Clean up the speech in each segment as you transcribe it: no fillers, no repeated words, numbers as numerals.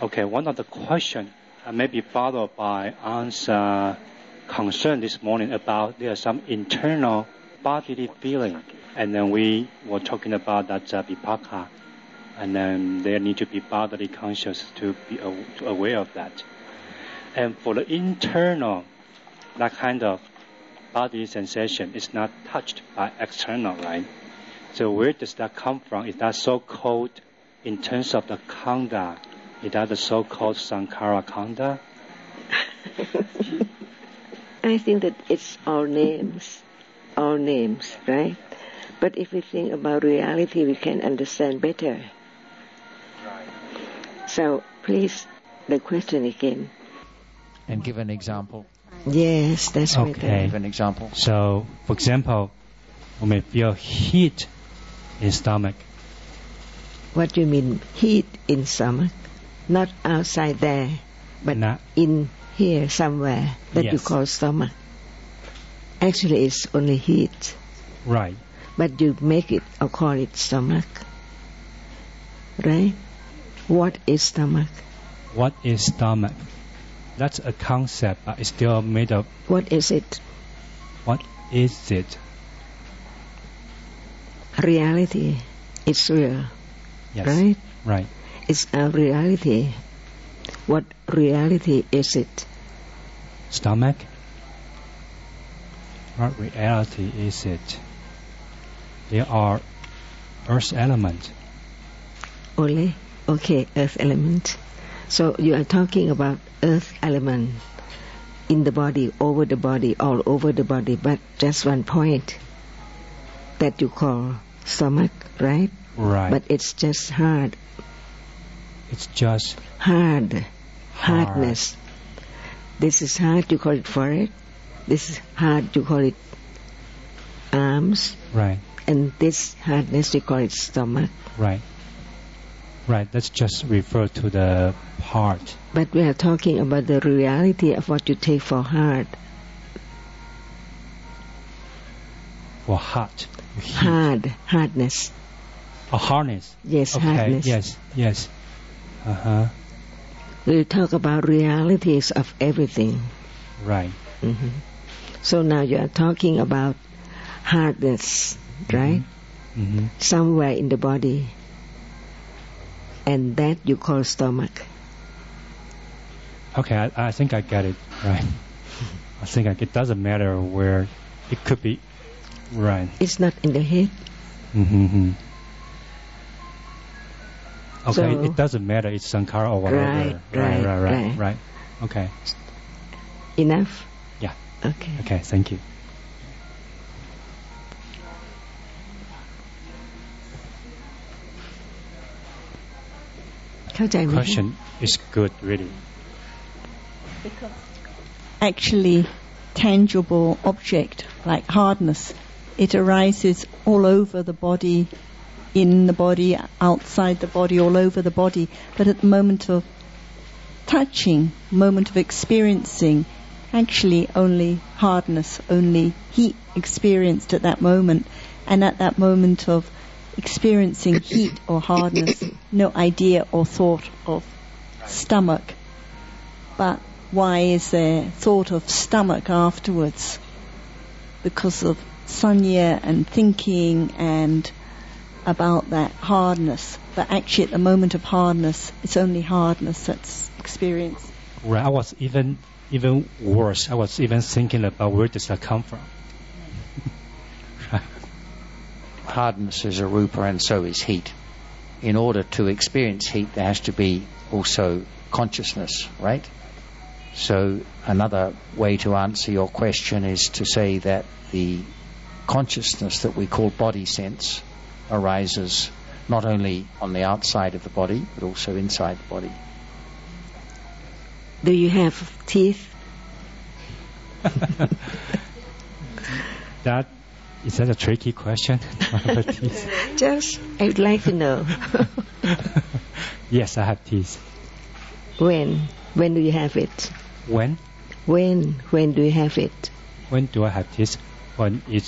Okay, one of the questions may be followed by An's concern this morning about there are some internal bodily feeling, and then we were talking about that vipaka, and then there need to be bodily conscious to be aware of that. And for the internal, that kind of body sensation is not touched by external, right? So where does that come from? Is that so-called, in terms of the khandha, is that the so-called sankhara khandha? I think that it's our names, right? But if we think about reality, we can understand better. So please, the question again. And give an example. Yes, that's okay. better. Give an example. So, for example, we may feel heat in stomach. What do you mean, heat in stomach? Not outside there, but in here somewhere that you call stomach. Actually, it's only heat. Right. But you make it or call it stomach. Right? What is stomach? What is stomach? That's a concept, but it's still made up. What is it? What is it? Reality. It's real. Yes. Right? Right. It's a reality. What reality is it? Stomach? What reality is it? There are earth element. Only? Okay, earth element. So you are talking about earth element in the body, over the body, all over the body, but just one point that you call stomach, right? Right. But it's just hard. It's just hardness. This is hard, you call it forehead. This is hard, you call it arms. Right. And this hardness, you call it stomach. Right. Right, that's just refer to the part. But we are talking about the reality of what you take for hard. For hot. Hardness. A harness. Yes, okay. hardness. Yes. Uh-huh. We talk about realities of everything. Right. Mm-hmm. So now you are talking about hardness, right? Mm-hmm. Somewhere in the body. And that you call stomach. Okay, I think I get it, right. I think it doesn't matter where it could be, right. It's not in the head. Mm-hmm. Okay, so, it doesn't matter, it's sankhara or whatever. Right. Okay. Enough? Yeah. Okay, thank you. Question is good, really. Because actually, tangible object like hardness, it arises all over the body, in the body, outside the body, all over the body. But at the moment of touching, moment of experiencing, actually only hardness, only heat experienced at that moment. And at that moment of experiencing heat or hardness, no idea or thought of stomach. But why is there thought of stomach afterwards? Because of sanya and thinking and about that hardness. But actually at the moment of hardness, it's only hardness that's experienced. Right, I was even worse. I was even thinking about where does that come from. Hardness is a rupa and so is heat. In order to experience heat, there has to be also consciousness, right? So another way to answer your question is to say that the consciousness that we call body sense arises not only on the outside of the body, but also inside the body. Do you have teeth? Is that a tricky question? Just, I'd like to know. Yes, I have teeth. When? When do you have it? When? When do you have it? When do I have teeth? When it's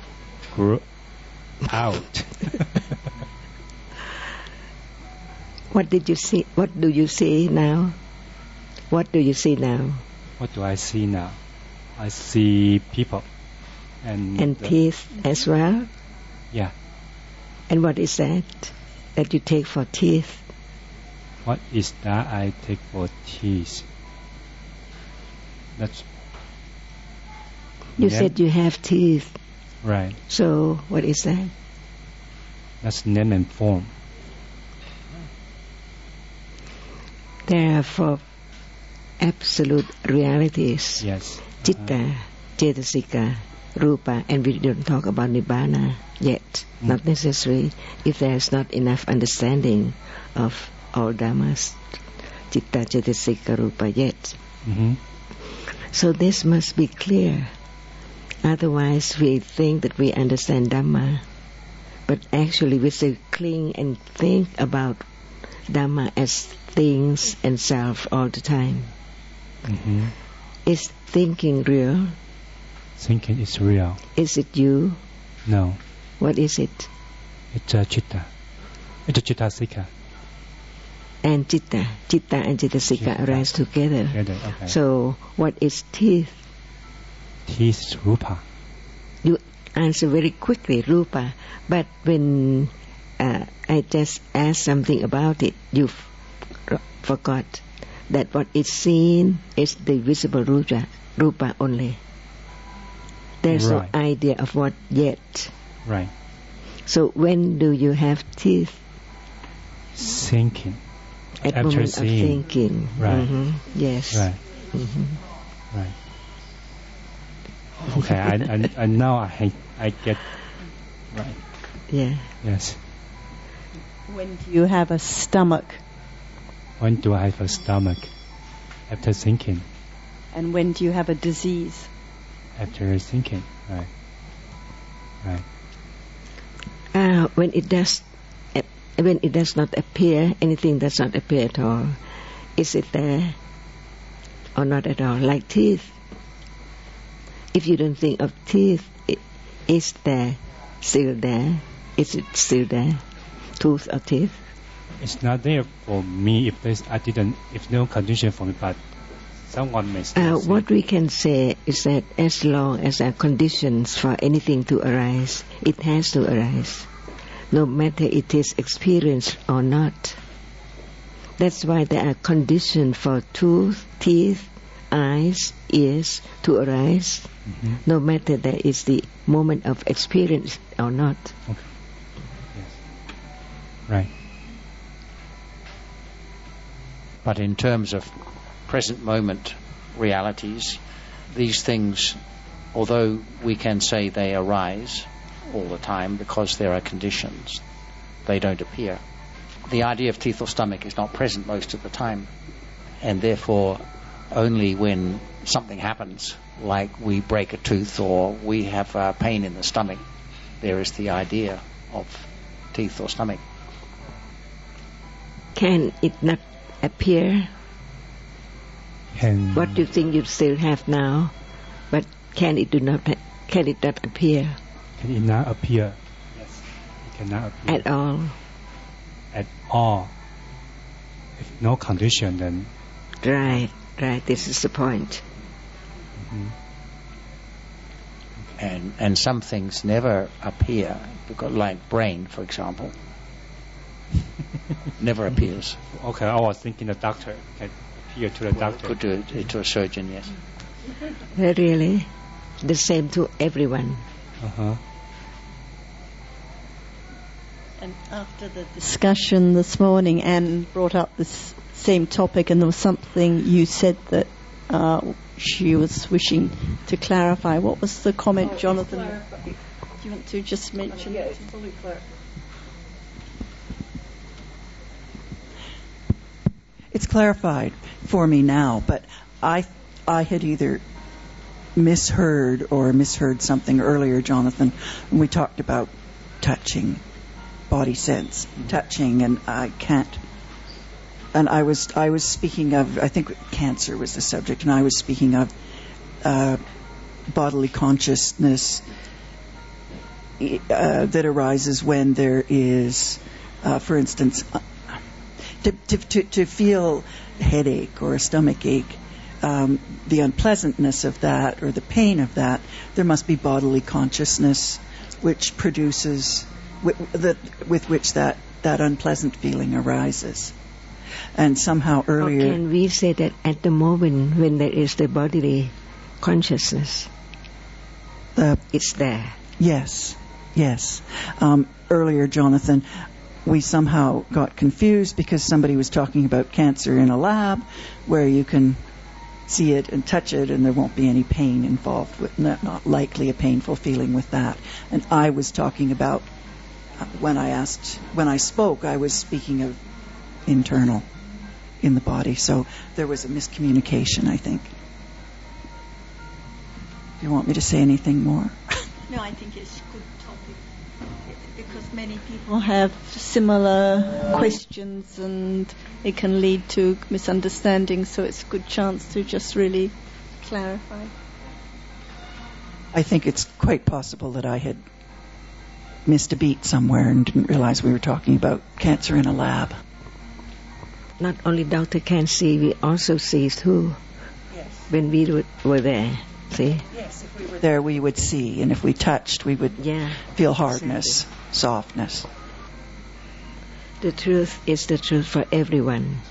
grew out. What did you see? What do you see now? What do you see now? What do I see now? I see people. And teeth as well? Yeah. And what is that you take for teeth? What is that I take for teeth? That's... You said you have teeth. Right. So, what is that? That's name and form. There are 4 absolute realities. Yes. Citta, Cetasika, Rupa, and we don't talk about Nibbana yet. Not necessary if there is not enough understanding of all Dhammas, Citta, Cetasika, Rupa yet. Mm-hmm. So this must be clear. Otherwise we think that we understand Dhamma, but actually we still cling and think about Dhamma as things and self all the time. Mm-hmm. Is thinking real? Thinking is real. Is it you? No. What is it? It's a citta. It's a Cittasika. And Citta and Cetasika arise together. Okay. So what is teeth? Teeth is Rupa. You answer very quickly, Rupa. But when I just asked something about it, you forgot that what is seen is the visible Rupa only. There's right. no idea of what yet. Right. So when do you have teeth? Thinking. At After moment seeing. of thinking. Right. Mm-hmm. Yes. Right. Mm-hmm. Right. Okay, I now I get right. Yeah. Yes. When do you have a stomach? When do I have a stomach? After thinking. And when do you have a disease? After thinking. Right. Right. When it does not appear, anything does not appear at all. Is it there or not at all? Like teeth. If you don't think of teeth, is there still there? Is it still there? Tooth or teeth? It's not there for me if no condition for me, but someone may still see. What we can say is that as long as there are conditions for anything to arise, it has to arise, no matter it is experienced or not. That's why there are conditions for tooth, teeth, eyes, ears to arise, no matter there is the moment of experience or not. Okay. Yes. Right. But in terms of present moment realities, these things, although we can say they arise all the time because there are conditions, they don't appear. The idea of teeth or stomach is not present most of the time, and therefore only when something happens, like we break a tooth or we have pain in the stomach, there is the idea of teeth or stomach. Can it not appear? What do you think you still have now? But can it not appear? Can it not appear? Yes. It cannot appear. At all? At all. If no condition, then... Right. This is the point. And some things never appear, because, like brain, for example, never appears. Okay, I was thinking the doctor can appear to the doctor. Could do it to a surgeon, yes. Really? The same to everyone. And after the discussion this morning, Anne brought up this same topic, and there was something you said that she was wishing to clarify. What was the comment, Jonathan? Do you want to just mention? Yeah, it's fully clear. It's clarified for me now, but I had either misheard something earlier, Jonathan, when we talked about touching, body sense, touching, and I can't. And I was speaking of, I think cancer was the subject, and I was speaking of bodily consciousness that arises when there is, for instance, To feel headache or a stomach ache, the unpleasantness of that or the pain of that, there must be bodily consciousness which produces, with which that unpleasant feeling arises. And somehow earlier... Or can we say that at the moment when there is the bodily consciousness, it's there? Yes. Earlier, Jonathan, we somehow got confused because somebody was talking about cancer in a lab where you can see it and touch it and there won't be any pain involved, with not likely a painful feeling with that. And I was talking about, when I spoke, I was speaking of internal in the body. So there was a miscommunication, I think. Do you want me to say anything more? No, I think it's a good topic because many people have similar questions and it can lead to misunderstandings, so it's a good chance to just really clarify. I think it's quite possible that I had missed a beat somewhere and didn't realize we were talking about cancer in a lab. Not only doctor can see, we also see too. Yes. When we were there, see? Yes, if we were there we would see, and if we touched we would feel hardness, softness. The truth is the truth for everyone.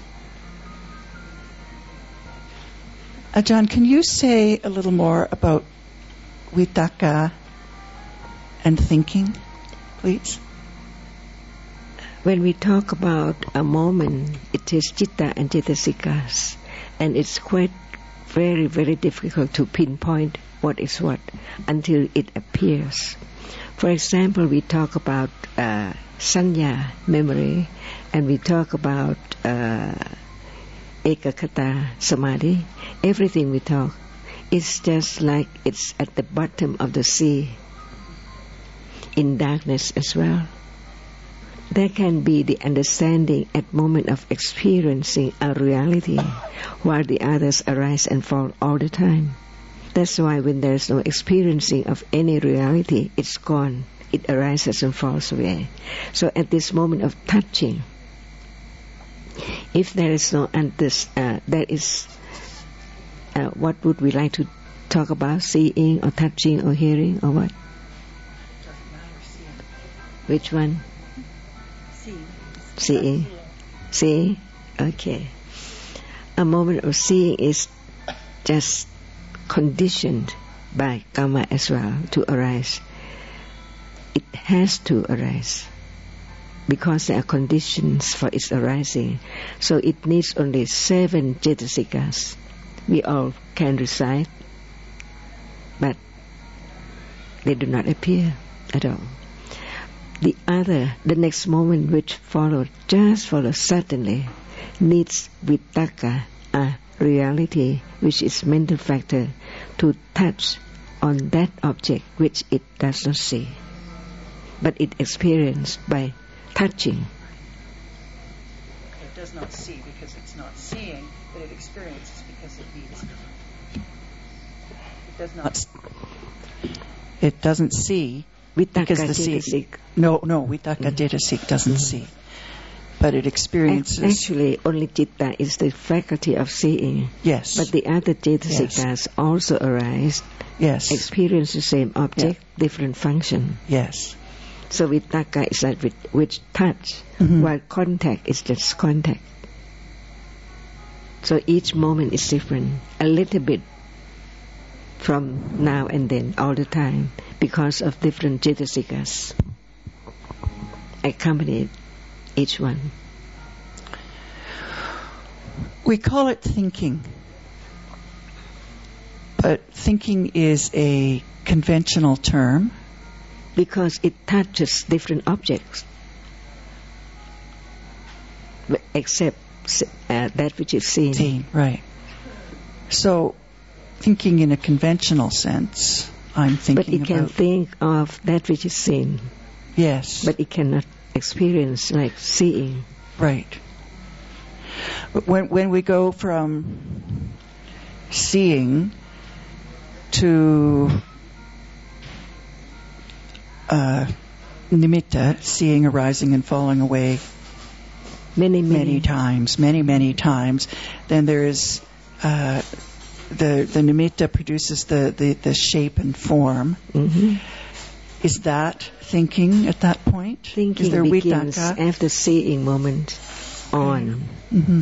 Ajahn, can you say a little more about vitaka and thinking, please? When we talk about a moment, it is citta and citasikas, and it's quite very, very difficult to pinpoint what is what until it appears. For example, we talk about sanya, memory, and we talk about ekakata, samadhi. Everything we talk is just like it's at the bottom of the sea, in darkness as well. There can be the understanding at moment of experiencing a reality, while the others arise and fall all the time. That's why when there is no experiencing of any reality, it's gone. It arises and falls away. So at this moment of touching, if there is no there is, what would we like to talk about? Seeing or touching or hearing or what? Which one? Seeing. Seeing? Okay. A moment of seeing is just conditioned by karma as well to arise. It has to arise because there are conditions for its arising. So it needs only 7 cetasikas. We all can recite, but they do not appear at all. The next moment which follows suddenly, needs vitaka, a reality which is mental factor, to touch on that object which it does not see, but it experiences by touching. It does not see because it's not seeing, but it experiences because it needs it. It doesn't see. Because the see, no, vitaka cetasik doesn't see, but it experiences. Actually, only citta is the faculty of seeing. Yes. But the other cetasikas also arise. Yes. Experience the same object, different function. Yes. So vitaka is like which touch, while contact is just contact. So each moment is different, a little bit from now and then, all the time, because of different cetasikas accompanied each one. We call it thinking, but thinking is a conventional term. Because it touches different objects, except that which is seen. Right. So, thinking in a conventional sense, I'm thinking but it can think of that which is seen. Yes. But it cannot experience like seeing. Right. But when we go from seeing to nimitta, seeing arising and falling away, many times, many times, then there is the nimitta produces the shape and form. Mm-hmm. Is that thinking at that point? Thinking is there begins vitakka? after seeing moment on. Mm-hmm.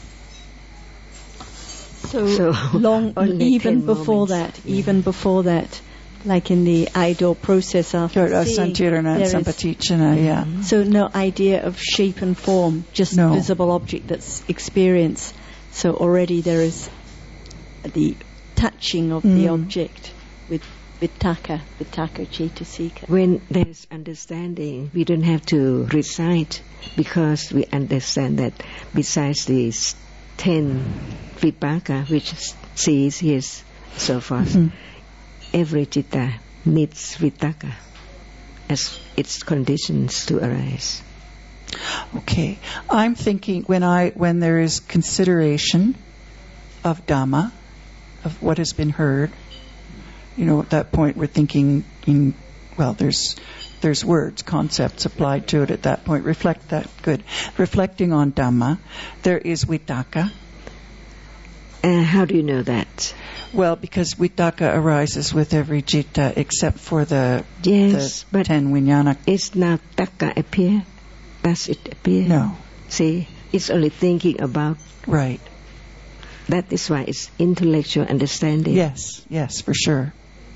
So long, only even 10 before moments. that, even before that, like in the idle process after seeing, Santirana and there is- Sampatichana, yeah. so no idea of shape and form, just No. visible object that's experience. So already there is the touching of the object with vitakka cetasika. When there's understanding, we don't have to recite because we understand that besides these 10 vipaka, which sees, hears, so forth, every citta needs vitakka as its conditions to arise. Okay. I'm thinking when there is consideration of Dhamma, of what has been heard, at that point we're thinking there's words, concepts applied to it at that point. Reflect that. Good. Reflecting on Dhamma, there is vitakka. How do you know that? Well, because vitakka arises with every citta except for the But 10 vijnana. it's not takka appear? Does it appear? No. See, it's only thinking about. Right. That is why it's intellectual understanding. Yes, for sure.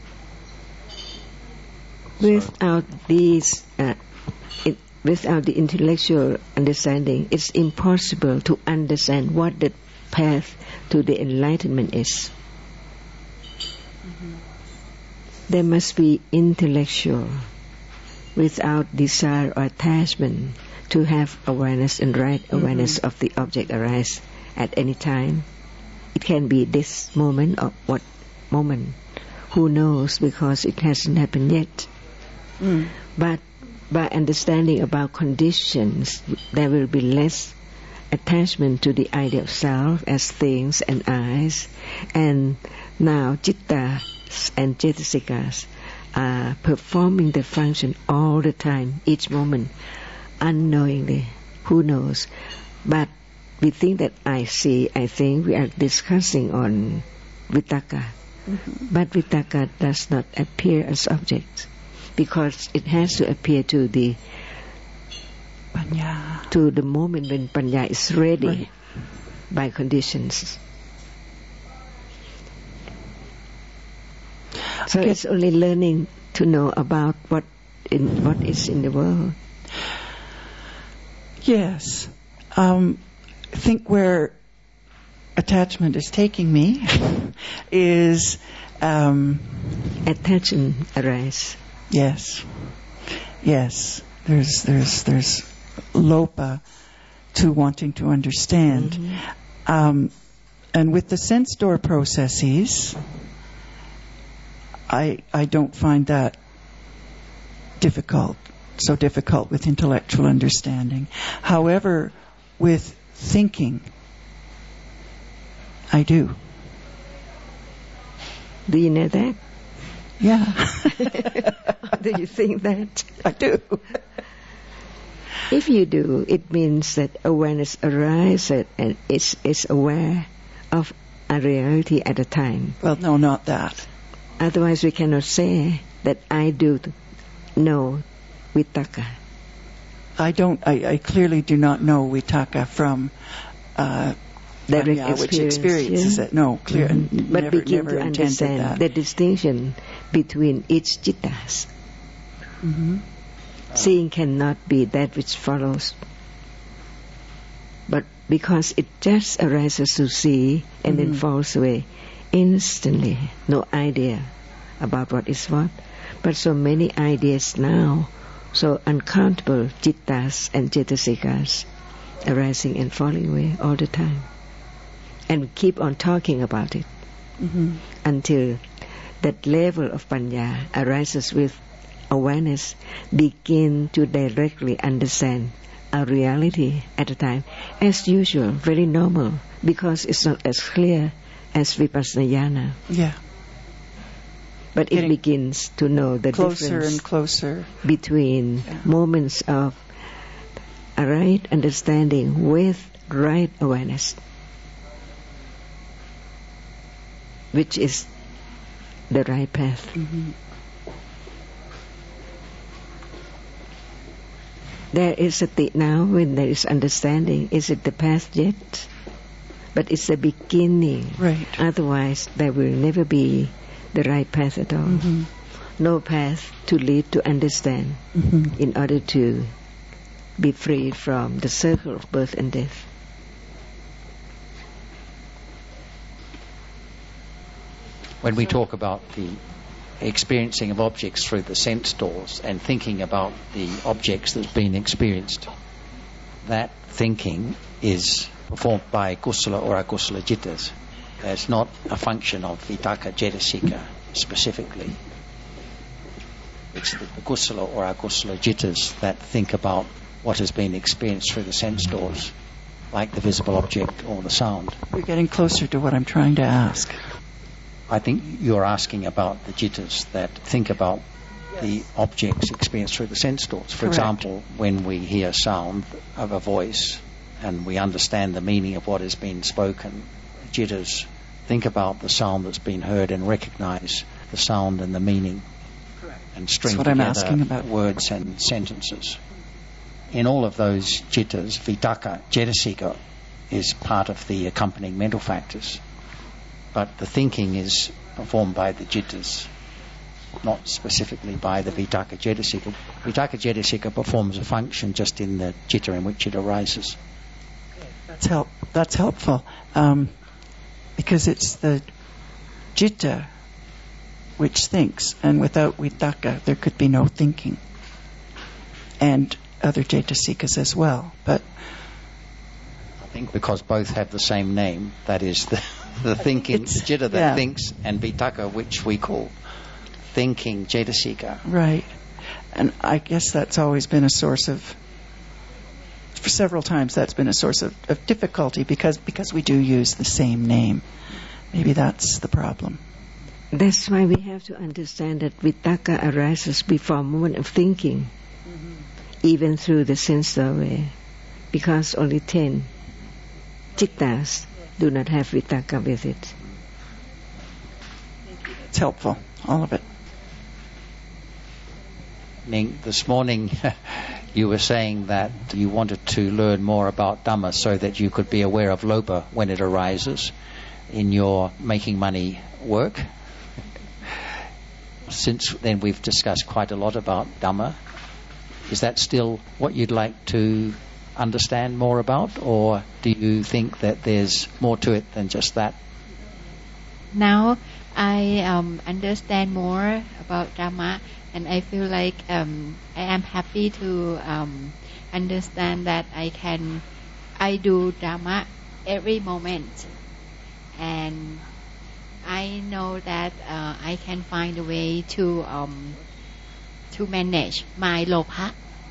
Without these, without the intellectual understanding, it's impossible to understand what the path to the enlightenment is. There must be intellectual, without desire or attachment, to have awareness and right awareness of the object arise at any time. It can be this moment or what moment. Who knows, because it hasn't happened yet. But by understanding about conditions, there will be less attachment to the idea of self as things and eyes. And now citta and cetasikas are performing the function all the time, each moment, unknowingly. Who knows? But we think that I think we are discussing on vitakka. But vitakka does not appear as object, because it has to appear to the Panya. to the moment when panya is ready by conditions. So it's only learning to know about what is in the world. Yes. I think where attachment is taking me is Attachment arise. yes. There's lopa to wanting to understand, and with the sense door processes, I don't find that so difficult with intellectual understanding. However, with thinking, I do. Do you know that? Yeah. Do you think that? I do. If you do, it means that awareness arises and is aware of a reality at a time. Well, no, not that. Otherwise, we cannot say that I do know vitakka. I clearly do not know vitakka from Direct panya, which experiences it. No, clear. But begin to intended understand that. the distinction between each cittas. Seeing cannot be that which follows, but because it just arises to see and then falls away instantly, no idea about what is what. But so many ideas now, so uncountable cittas and cetasikas arising and falling away all the time. And we keep on talking about it until that level of panya arises with awareness, begin to directly understand a reality at a time, as usual, very normal, because it's not as clear as vipassana jnana. Yeah. But it begins to know the Closer difference and closer between moments of a right understanding with right awareness, which is the right path. Mm-hmm. There is sati now when there is understanding. Is it the path yet? But it's the beginning. Right. Otherwise, there will never be the right path at all. Mm-hmm. No path to lead to understand Mm-hmm. in order to be free from the circle of birth and death. When we talk about the experiencing of objects through the sense doors and thinking about the objects that's been experienced, that thinking is performed by kusala or akusala jittas. It's not a function of vitaka cetasika specifically. It's the kusala or akusala jittas that think about what has been experienced through the sense doors, like the visible object or the sound. You're getting closer to what I'm trying to ask. I think you're asking about the jittas that think about the objects experienced through the sense doors. For Correct. example, when we hear sound of a voice and we understand the meaning of what has been spoken, jittas think about the sound that's been heard and recognize the sound and the meaning. Correct. And string That's what I'm together asking about. words and sentences. In all of those jittas, vitaka, cetasika, is part of the accompanying mental factors. But the thinking is performed by the jittas, not specifically by the vitaka cetasika. Vitaka cetasika performs a function just in the jitta in which it arises. That's helpful. Because it's the jitta which thinks, and without vitaka there could be no thinking. And other cetasikas as well. But I think because both have the same name, that is the thinking jitta that thinks, and vitaka, which we call thinking cetasika. right. And I guess that's always been a source of, for several times that's been a source of difficulty because we do use the same name. Maybe that's the problem. That's why we have to understand that vitaka arises before moment of thinking, even through the sense doorway, because only 10 chittas do not have vitaka with it. It's helpful, all of it. Ning, this morning you were saying that you wanted to learn more about Dhamma so that you could be aware of lopa when it arises in your making money work. Since then we've discussed quite a lot about Dhamma. Is that still what you'd like to understand more about, or do you think that there's more to it than just that? Now I understand more about Dhamma, and I feel like I am happy to understand that I do Dhamma every moment, and I know that I can find a way to manage my lopha.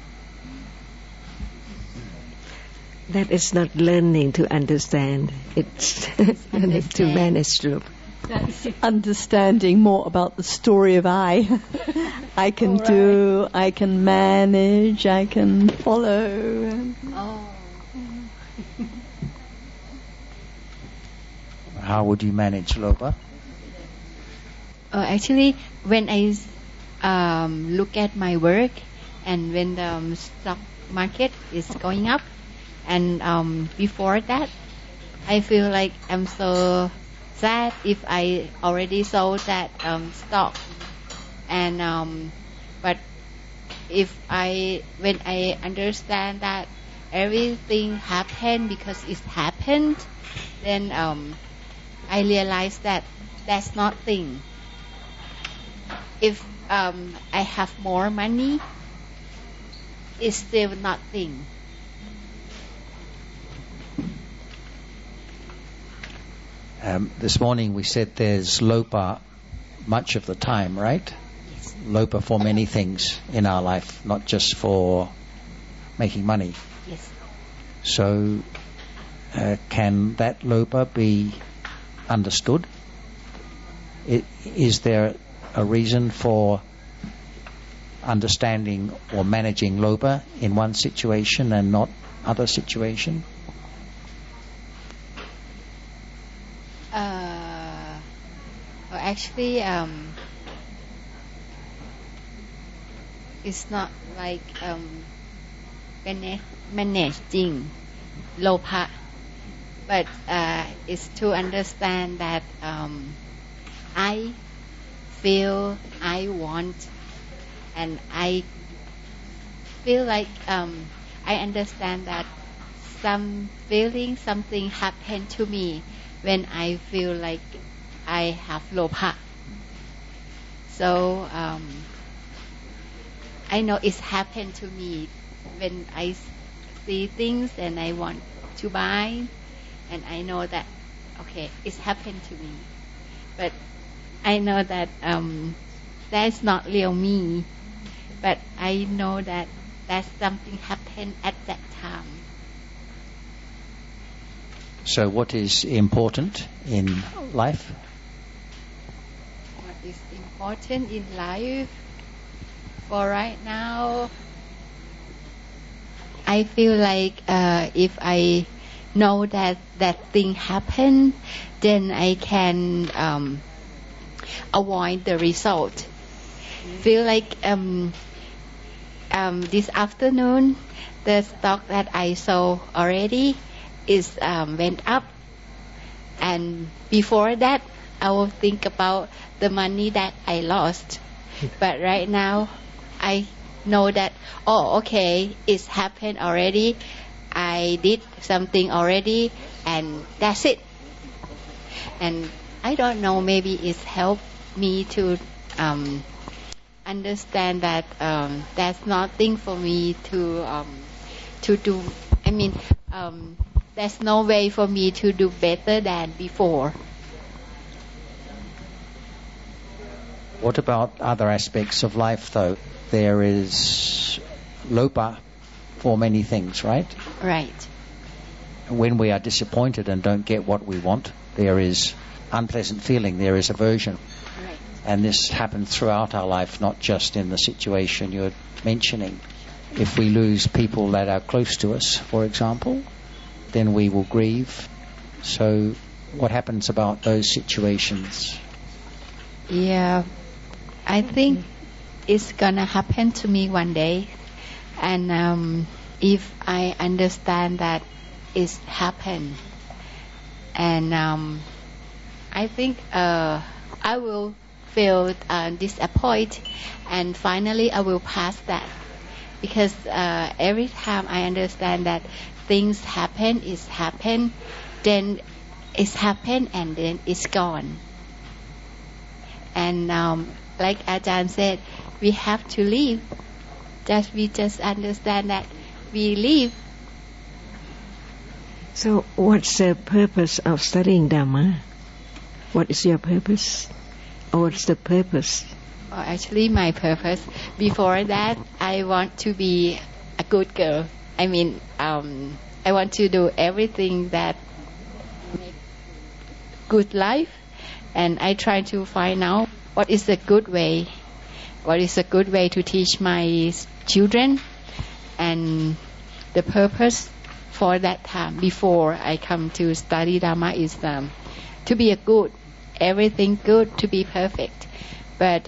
That is not learning to understand. It's learning to manage loop. That's understanding more about the story of I. I can do, I can manage, I can follow. Oh. How would you manage lopa? Actually, when I look at my work, and when the stock market is going up, and before that, I feel like I'm so sad if I already sold that stock, and but when I understand that everything happened because it happened, then I realize that that's nothing. If I have more money, it's still nothing. This morning we said there's lopa much of the time, right? Yes. Lopa for many things in our life, not just for making money. Yes. So can that lopa be understood? Is there a reason for understanding or managing loba in one situation and not other situation? Actually, it's not like managing lopa, but it's to understand that I feel, I want, and I feel like I understand that something happened to me when I feel like I have lopa. So I know it's happened to me when I see things and I want to buy, and I know that okay, it's happened to me, but I know that that's not real me, but I know that something happened at that time. So what is important in life? What is important in life? For right now, I feel like if I know that thing happened, then I can avoid the result. Feel like this afternoon, the stock that I sold already is went up, and before that, I will think about the money that I lost. But right now, I know that, oh, okay, it's happened already. I did something already, and that's it. And I don't know, maybe it's helped me to understand that that's nothing for me to do. I mean, there's no way for me to do better than before. What about other aspects of life, though? There is lopa for many things, right? Right. When we are disappointed and don't get what we want, there is unpleasant feeling, there is aversion. Right. And this happens throughout our life, not just in the situation you're mentioning. If we lose people that are close to us, for example, then we will grieve. So what happens about those situations? Yeah, I think it's gonna happen to me one day, and if I understand that it's happened, and I think I will feel disappointed, and finally I will pass that, because every time I understand that things happen, it's happened, then it's happened and then it's gone. And like Ajahn said, we have to live. We just understand that we live. So what's the purpose of studying Dhamma? What is your purpose? Or what's the purpose? Actually, my purpose, before that, I want to be a good girl. I mean, I want to do everything that make good life, and I try to find out what is a good way to teach my children, and the purpose for that time before I come to study Dhamma is to be a good, everything good, to be perfect. But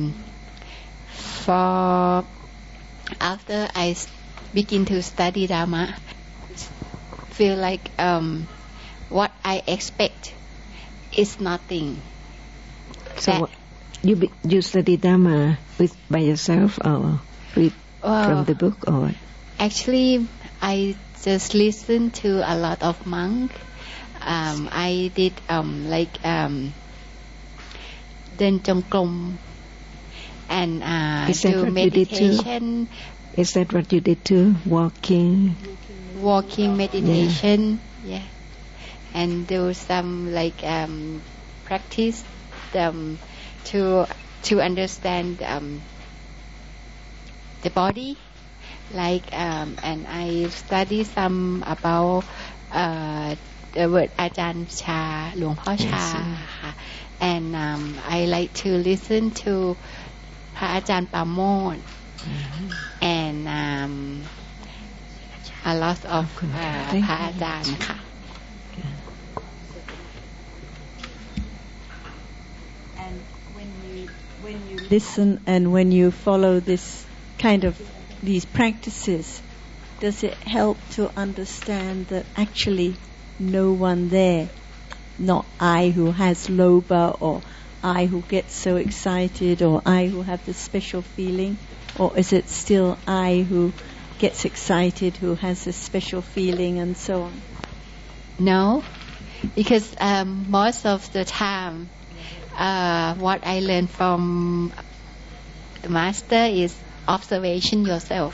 for after I begin to study Dhamma, feel like what I expect is nothing. So you study Dhamma by yourself or read from the book or what? Actually, I just listen to a lot of monks. I did Den Jongklom and do meditation. Is that what you did too? Walking meditation, yeah. And do some practice to understand the body, and I study some about the word Ajahn Chah, Luangพ่อ Chah, and I like to listen to พระอาจารย์ปราโมทย์ and a lot of พระอาจารย์ค่ะ And when you listen and when you follow this kind of these practices, does it help to understand that actually no one there, not I who has lobha, or I who gets so excited, or I who have this special feeling, or is it still I who gets excited, who has this special feeling, and so on? No, because most of the time what I learned from the master is observation yourself.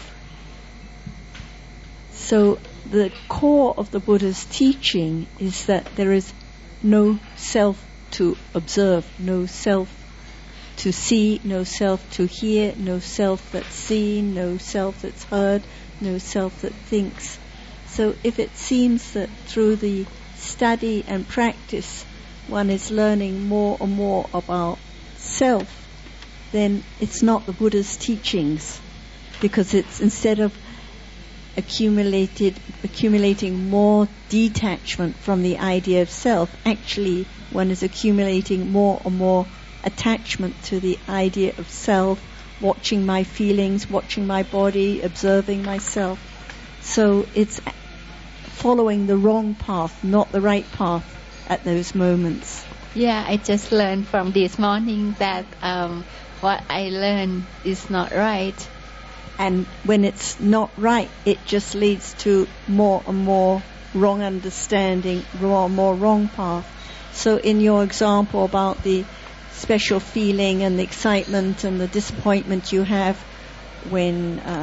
So the core of the Buddha's teaching is that there is no self to observe, no self to see, no self to hear, no self that's seen, no self that's heard, no self that thinks. So if it seems that through the study and practice one is learning more and more about self, then it's not the Buddha's teachings, because it's instead of accumulating more detachment from the idea of self, actually one is accumulating more and more attachment to the idea of self, watching my feelings, watching my body, observing myself. So it's following the wrong path, not the right path at those moments. Yeah, I just learned from this morning that what I learned is not right. And when it's not right, it just leads to more and more wrong understanding, more wrong path. So in your example about the special feeling and the excitement and the disappointment you have when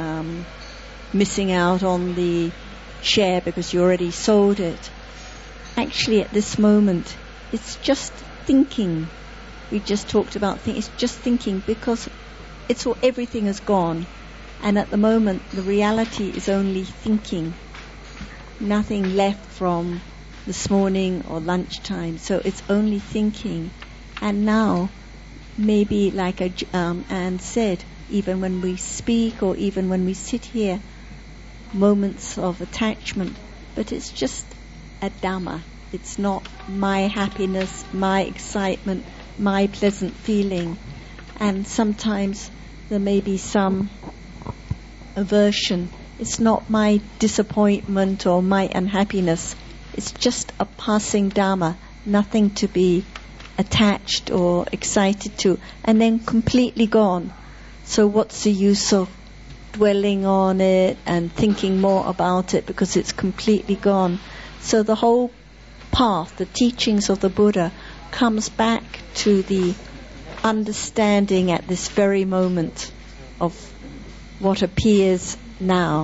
missing out on the share because you already sold it, actually at this moment it's just thinking. We just talked about it's just thinking, because it's all, everything is gone. And at the moment, the reality is only thinking. Nothing left from this morning or lunchtime. So it's only thinking. And now, maybe like Anne said, even when we speak or even when we sit here, moments of attachment, but it's just a Dhamma. It's not my happiness, my excitement, my pleasant feeling. And sometimes there may be some aversion. It's not my disappointment or my unhappiness. It's just a passing Dhamma, nothing to be attached or excited to, and then completely gone. So what's the use of dwelling on it and thinking more about it, because it's completely gone? So the whole path, the teachings of the Buddha, comes back to the understanding at this very moment of what appears now.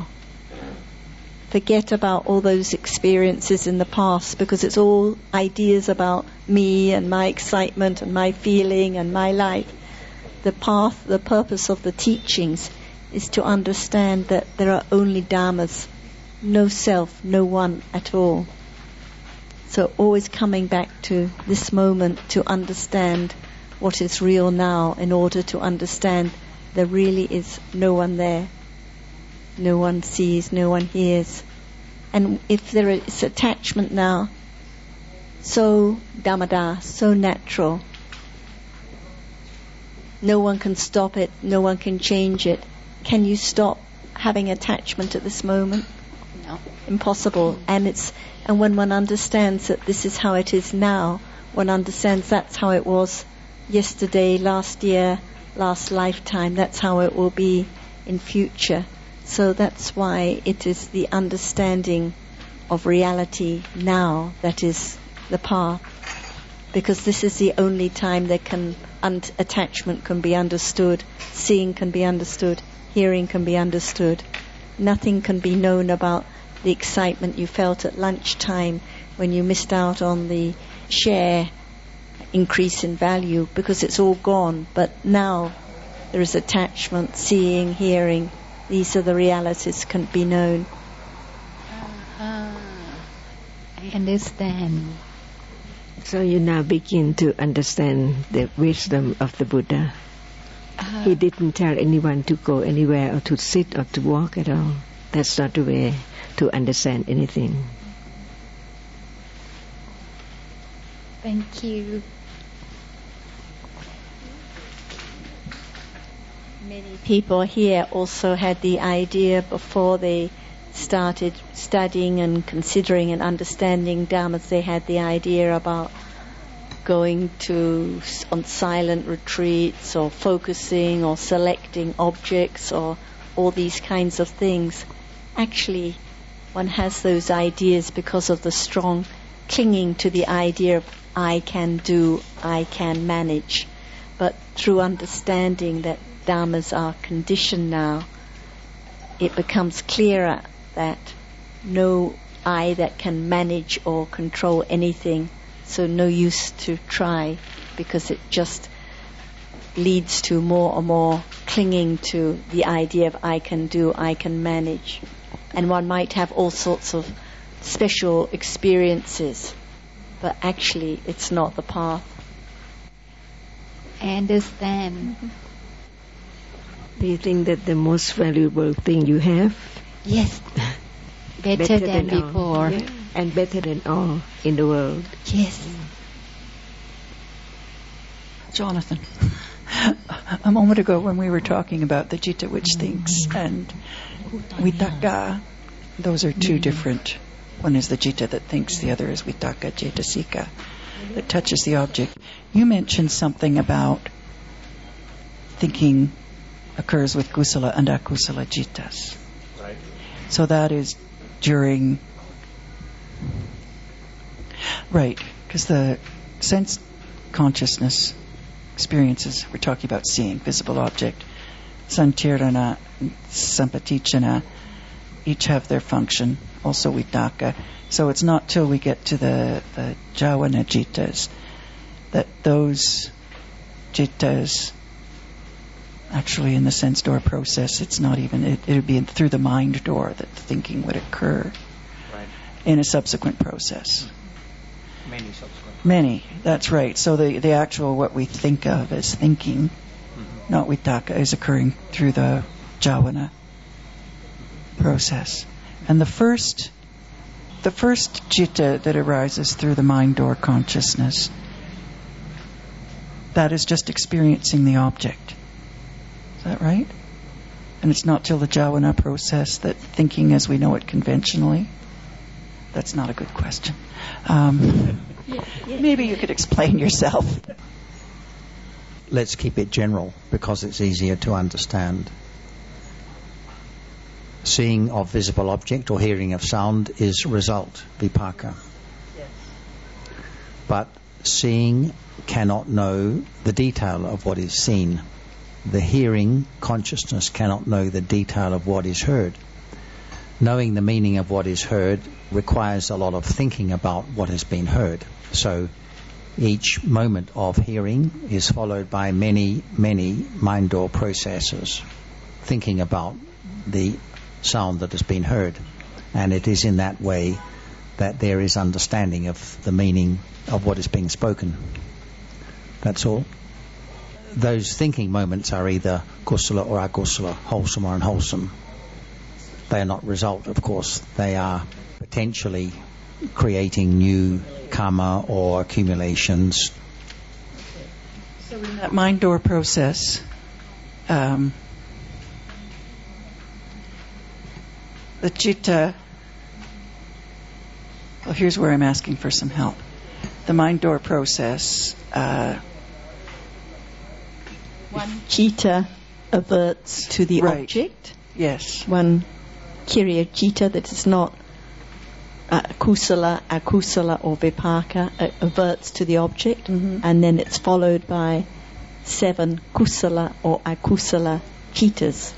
Forget about all those experiences in the past, because it's all ideas about me and my excitement and my feeling and my life. The path, the purpose of the teachings is to understand that there are only Dhammas, no self, no one at all. So always coming back to this moment to understand what is real now, in order to understand there really is no one there. No one sees, no one hears. And if there is attachment now, so dhammada, so natural, no one can stop it, no one can change it. Can you stop having attachment at this moment? No. Impossible. And when one understands that this is how it is now, one understands that's how it was yesterday, last year, last lifetime, that's how it will be in future. So that's why it is the understanding of reality now that is the path, because this is the only time that attachment can be understood, seeing can be understood, hearing can be understood. Nothing can be known about the excitement you felt at lunchtime when you missed out on the share increase in value, because it's all gone. But now there is attachment, seeing, hearing. These are the realities can be known. I understand. So you now begin to understand the wisdom of the Buddha. He didn't tell anyone to go anywhere or to sit or to walk at all. That's not the way to understand anything. Thank you. Many people here also had the idea before they started studying and considering and understanding dhammas. They had the idea about going on silent retreats or focusing or selecting objects or all these kinds of things. Actually, one has those ideas because of the strong clinging to the idea of I can do, I can manage. But through understanding that dhammas are conditioned now, it becomes clearer that no I that can manage or control anything, so no use to try, because it just leads to more and more clinging to the idea of I can do, I can manage. And one might have all sorts of special experiences, but actually it's not the path. I understand. Mm-hmm. Do you think that the most valuable thing you have? Yes. Better than before. Yeah. And better than all in the world. Yes. Jonathan, a moment ago when we were talking about the citta which thinks and vitaka, those are two different. One is the citta that thinks, the other is vitaka cetasika, that touches the object. You mentioned something about thinking occurs with kusala and akusala cittas. Right. So that is during... Right, because the sense consciousness experiences, we're talking about seeing, visible object, santirana, sampatichana, each have their function, also vitaka. So it's not till we get to the javana cittas that those cittas, actually in the sense door process, it's not even, it would be through the mind door that the thinking would occur. Right. In a subsequent process. Many subsequent. Many, that's right. So the actual, what we think of as thinking, not vitaka, is occurring through the javana process. And the first citta that arises through the mind door consciousness, that is just experiencing the object. Is that right? And it's not till the javana process that thinking as we know it conventionally. That's not a good question. Maybe you could explain yourself. Let's keep it general because it's easier to understand. Seeing of visible object or hearing of sound is result, vipaka. Yes. But seeing cannot know the detail of what is seen. The hearing consciousness cannot know the detail of what is heard. Knowing the meaning of what is heard requires a lot of thinking about what has been heard. So each moment of hearing is followed by many, many mind door processes thinking about the sound that has been heard. And it is in that way that there is understanding of the meaning of what is being spoken. That's all. Those thinking moments are either kusala or akusala, wholesome or unwholesome. They are not result, of course. They are potentially creating new karma or accumulations. So in that mind door process, the citta, well, here's where I'm asking for some help. The mind door process, one citta averts to the right. object. Yes. One kiriya citta that is not kusala, akusala or vipaka averts to the object, and then it's followed by 7 kusala or akusala cittas.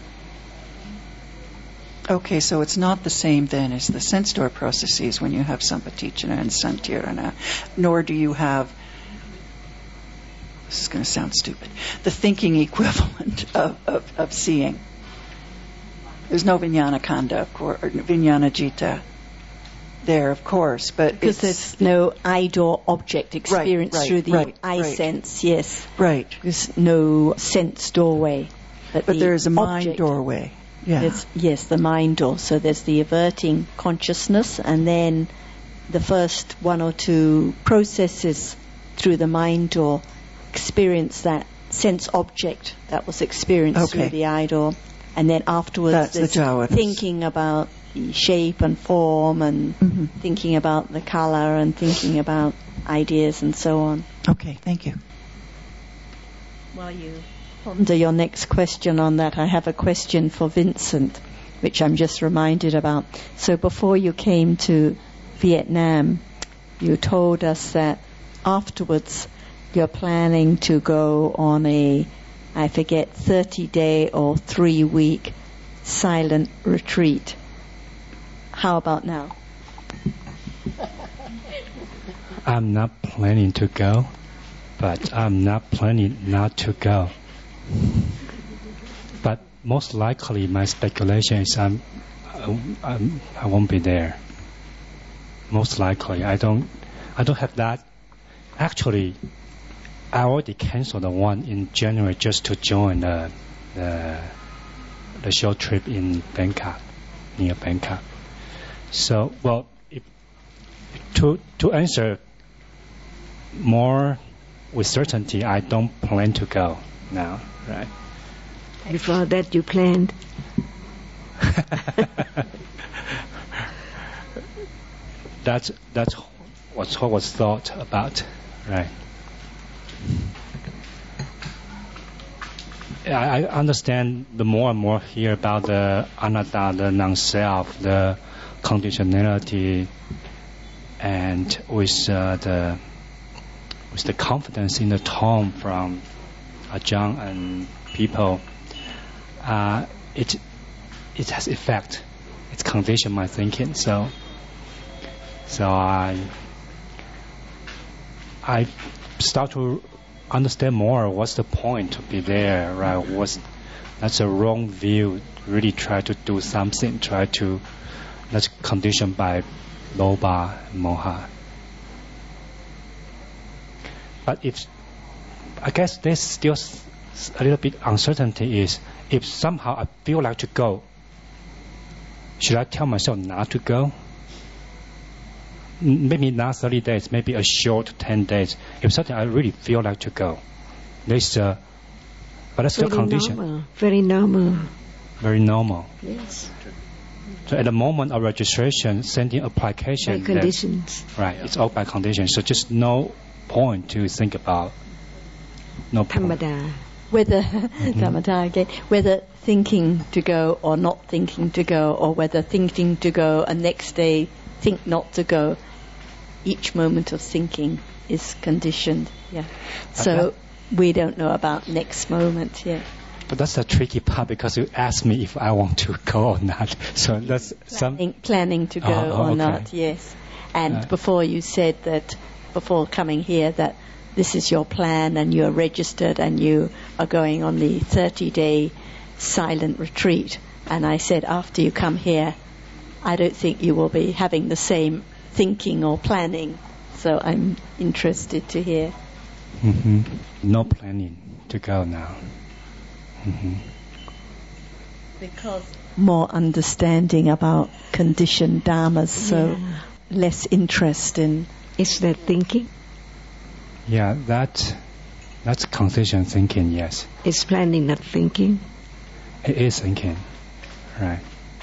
Okay, so it's not the same then as the sense door processes when you have sampatichana and santirana, nor do you have, this is going to sound stupid, the thinking equivalent of seeing. There's no vijnana kanda, of course, or vijnana citta. there, of course, but because there's no eye door object experience right, through the right, eye right. sense, yes. right. There's no sense doorway. But the there's a mind object- doorway. Yeah. Yes, the mind door. So there's the averting consciousness, and then the first one or two processes through the mind door experience that sense object that was experienced through the eye door, and then afterwards That's the there's jhawanas. thinking about the shape and form, and thinking about the color, and thinking about ideas and so on. Okay, thank you. While you ponder your next question on that, I have a question for Vincent, which I'm just reminded about. So before you came to Vietnam, you told us that afterwards you're planning to go on a, I forget, 30-day or 3-week silent retreat. How about now? I'm not planning to go, but I'm not planning not to go. But most likely, my speculation is I won't be there. Most likely, I don't have that. Actually, I already canceled the one in January just to join the short trip in Bangkok, near Bangkok. So, well, to answer more with certainty, I don't plan to go now, right? Before that, you planned. That's what was thought about, right? I understand the more and more here about the anatta, the non-self, the conditionality, and with the confidence in the tone from Ajahn and people, it has effect. It's conditioned my thinking. So I start to understand more what's the point to be there, right? That's a wrong view. Really try to do something. That's conditioned by lobha and moha. But I guess there's still a little bit uncertainty is if somehow I feel like to go, should I tell myself not to go? Maybe not 30 days, maybe a short 10 days. If something I really feel like to go, but that's still condition. Very normal. Very normal. Yes. So at the moment of registration, sending application. By conditions. Right, it's all by conditions. So just no point to think about. No point. Tammada. Whether Tammada again, whether thinking to go or not thinking to go, or whether thinking to go and next day think not to go, each moment of thinking is conditioned. Yeah. So we don't know about next moment. Yeah. But that's the tricky part because you asked me if I want to go or not. So that's planning to go or not. Yes. And before you said that, before coming here, that this is your plan and you're registered and you are going on the 30-day silent retreat. And I said, after you come here, I don't think you will be having the same thinking or planning. So I'm interested to hear. Mm-hmm. No planning to go now. Mm-hmm. Because more understanding about conditioned dharmas, so less interest in. Is that thinking? Yeah, that's conditioned thinking, yes. It's planning, not thinking? It is thinking, right.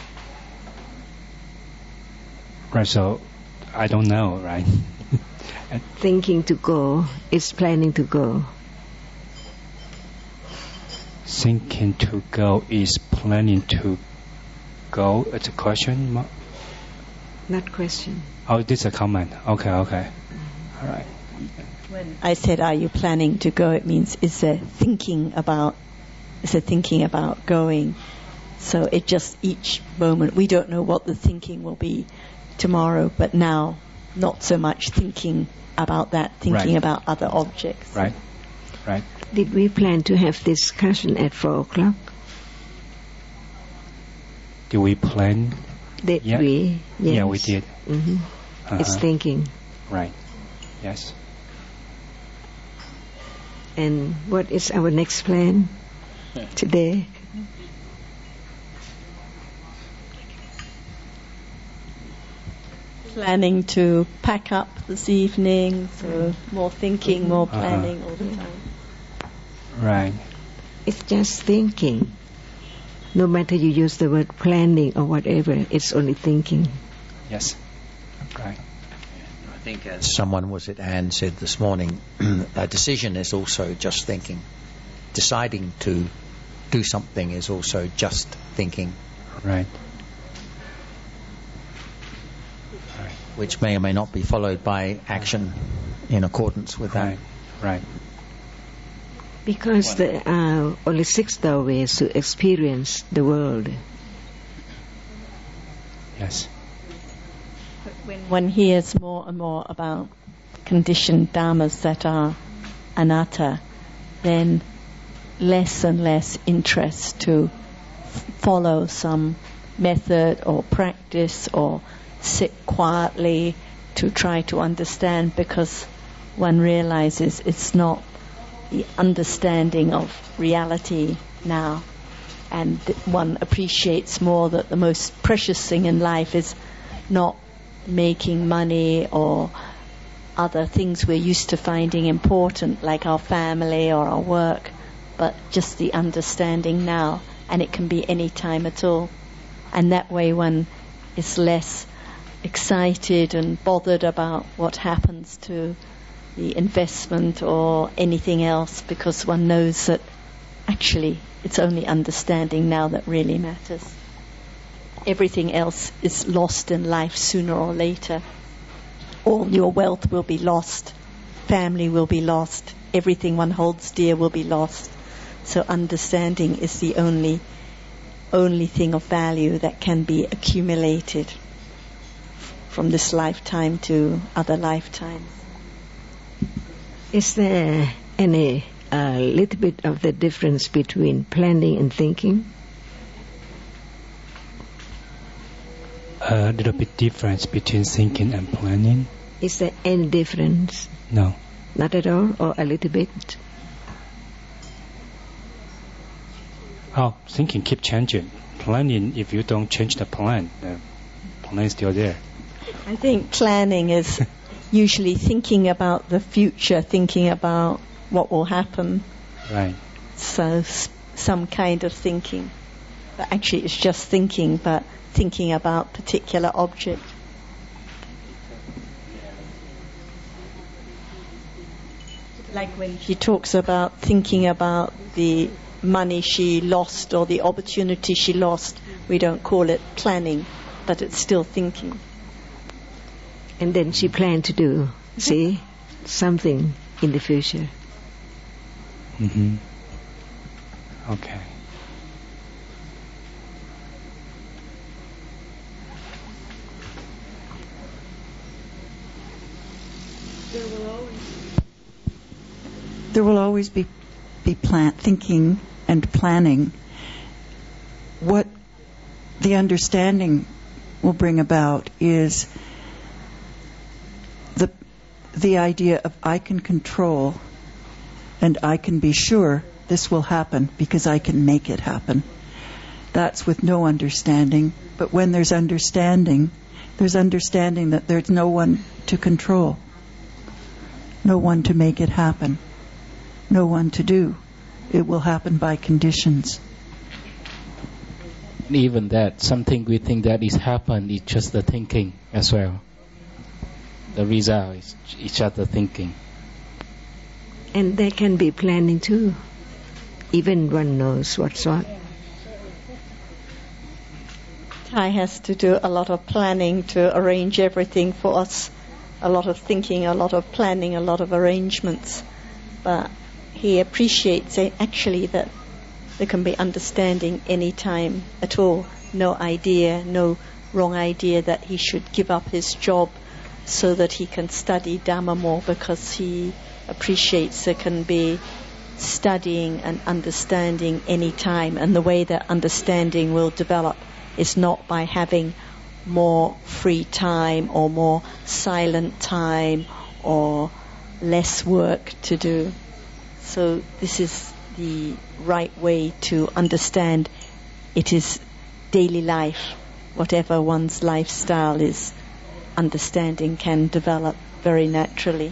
Right, so I don't know, right? Thinking to go is planning to go. Thinking to go is planning to go. It's a question mark? Not question. Oh, this is a comment. Okay. All right. When I said, are you planning to go, it means is there thinking about going. So it just each moment, we don't know what the thinking will be tomorrow, but now not so much thinking about that, thinking about other objects. Right. Did we plan to have discussion at 4:00? Do we plan? Did Yeah. we? Yes. Yeah, we did. It's thinking. Right. Yes. And what is our next plan today? Planning to pack up this evening, so more thinking, more planning all the time. Right. It's just thinking. No matter you use the word planning or whatever, it's only thinking. Yes. Right. I think as someone was it Anne said this morning, a decision is also just thinking. Deciding to do something is also just thinking. Right. Which may or may not be followed by action in accordance with that. Right. Right. Because there are only 6 ways to experience the world. Yes. When one hears more and more about conditioned dhammas that are anatta, then less and less interest to follow some method or practice or sit quietly to try to understand, because one realizes it's not the understanding of reality now, and one appreciates more that the most precious thing in life is not making money or other things we're used to finding important, like our family or our work, but just the understanding now, and it can be any time at all. And that way one is less excited and bothered about what happens to the investment or anything else, because one knows that actually it's only understanding now that really matters. Everything else is lost in life sooner or later. All your wealth will be lost, family will be lost, everything one holds dear will be lost. So understanding is the only thing of value that can be accumulated from this lifetime to other lifetimes. Is there any little bit of the difference between planning and thinking? A little bit difference between thinking and planning? Is there any difference? No. Not at all, or a little bit? Oh, thinking keep changing. Planning, if you don't change the plan, the plan is still there. I think planning is usually thinking about the future, thinking about what will happen. Right. So some kind of thinking. But actually it's just thinking, but thinking about particular object. Like when she talks about thinking about the money she lost or the opportunity she lost, we don't call it planning, but it's still thinking. And then she planned to do, see, something in the future. Mm-hmm. Okay. There will always be thinking and planning. What the understanding will bring about is the idea of I can control and I can be sure this will happen because I can make it happen. That's with no understanding. But when there's understanding that there's no one to control, no one to make it happen, no one to do. It will happen by conditions. Even that, something we think that is happened is just the thinking as well. The result is just the thinking. And there can be planning too. Even one knows what's what. Thai has to do a lot of planning to arrange everything for us. A lot of thinking, a lot of planning, a lot of arrangements. But he appreciates actually that there can be understanding any time at all. No idea, no wrong idea that he should give up his job so that he can study Dhamma more, because he appreciates there can be studying and understanding any time, and the way that understanding will develop is not by having more free time or more silent time or less work to do. So this is the right way to understand it is daily life. Whatever one's lifestyle is, understanding can develop very naturally.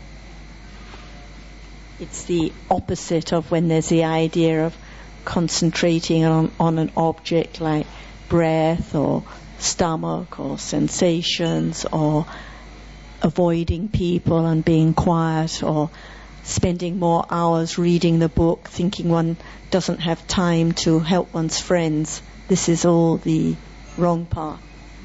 It's the opposite of when there's the idea of concentrating on an object like breath or stomach or sensations, or avoiding people and being quiet, or spending more hours reading the book thinking one doesn't have time to help one's friends. This is all the wrong path.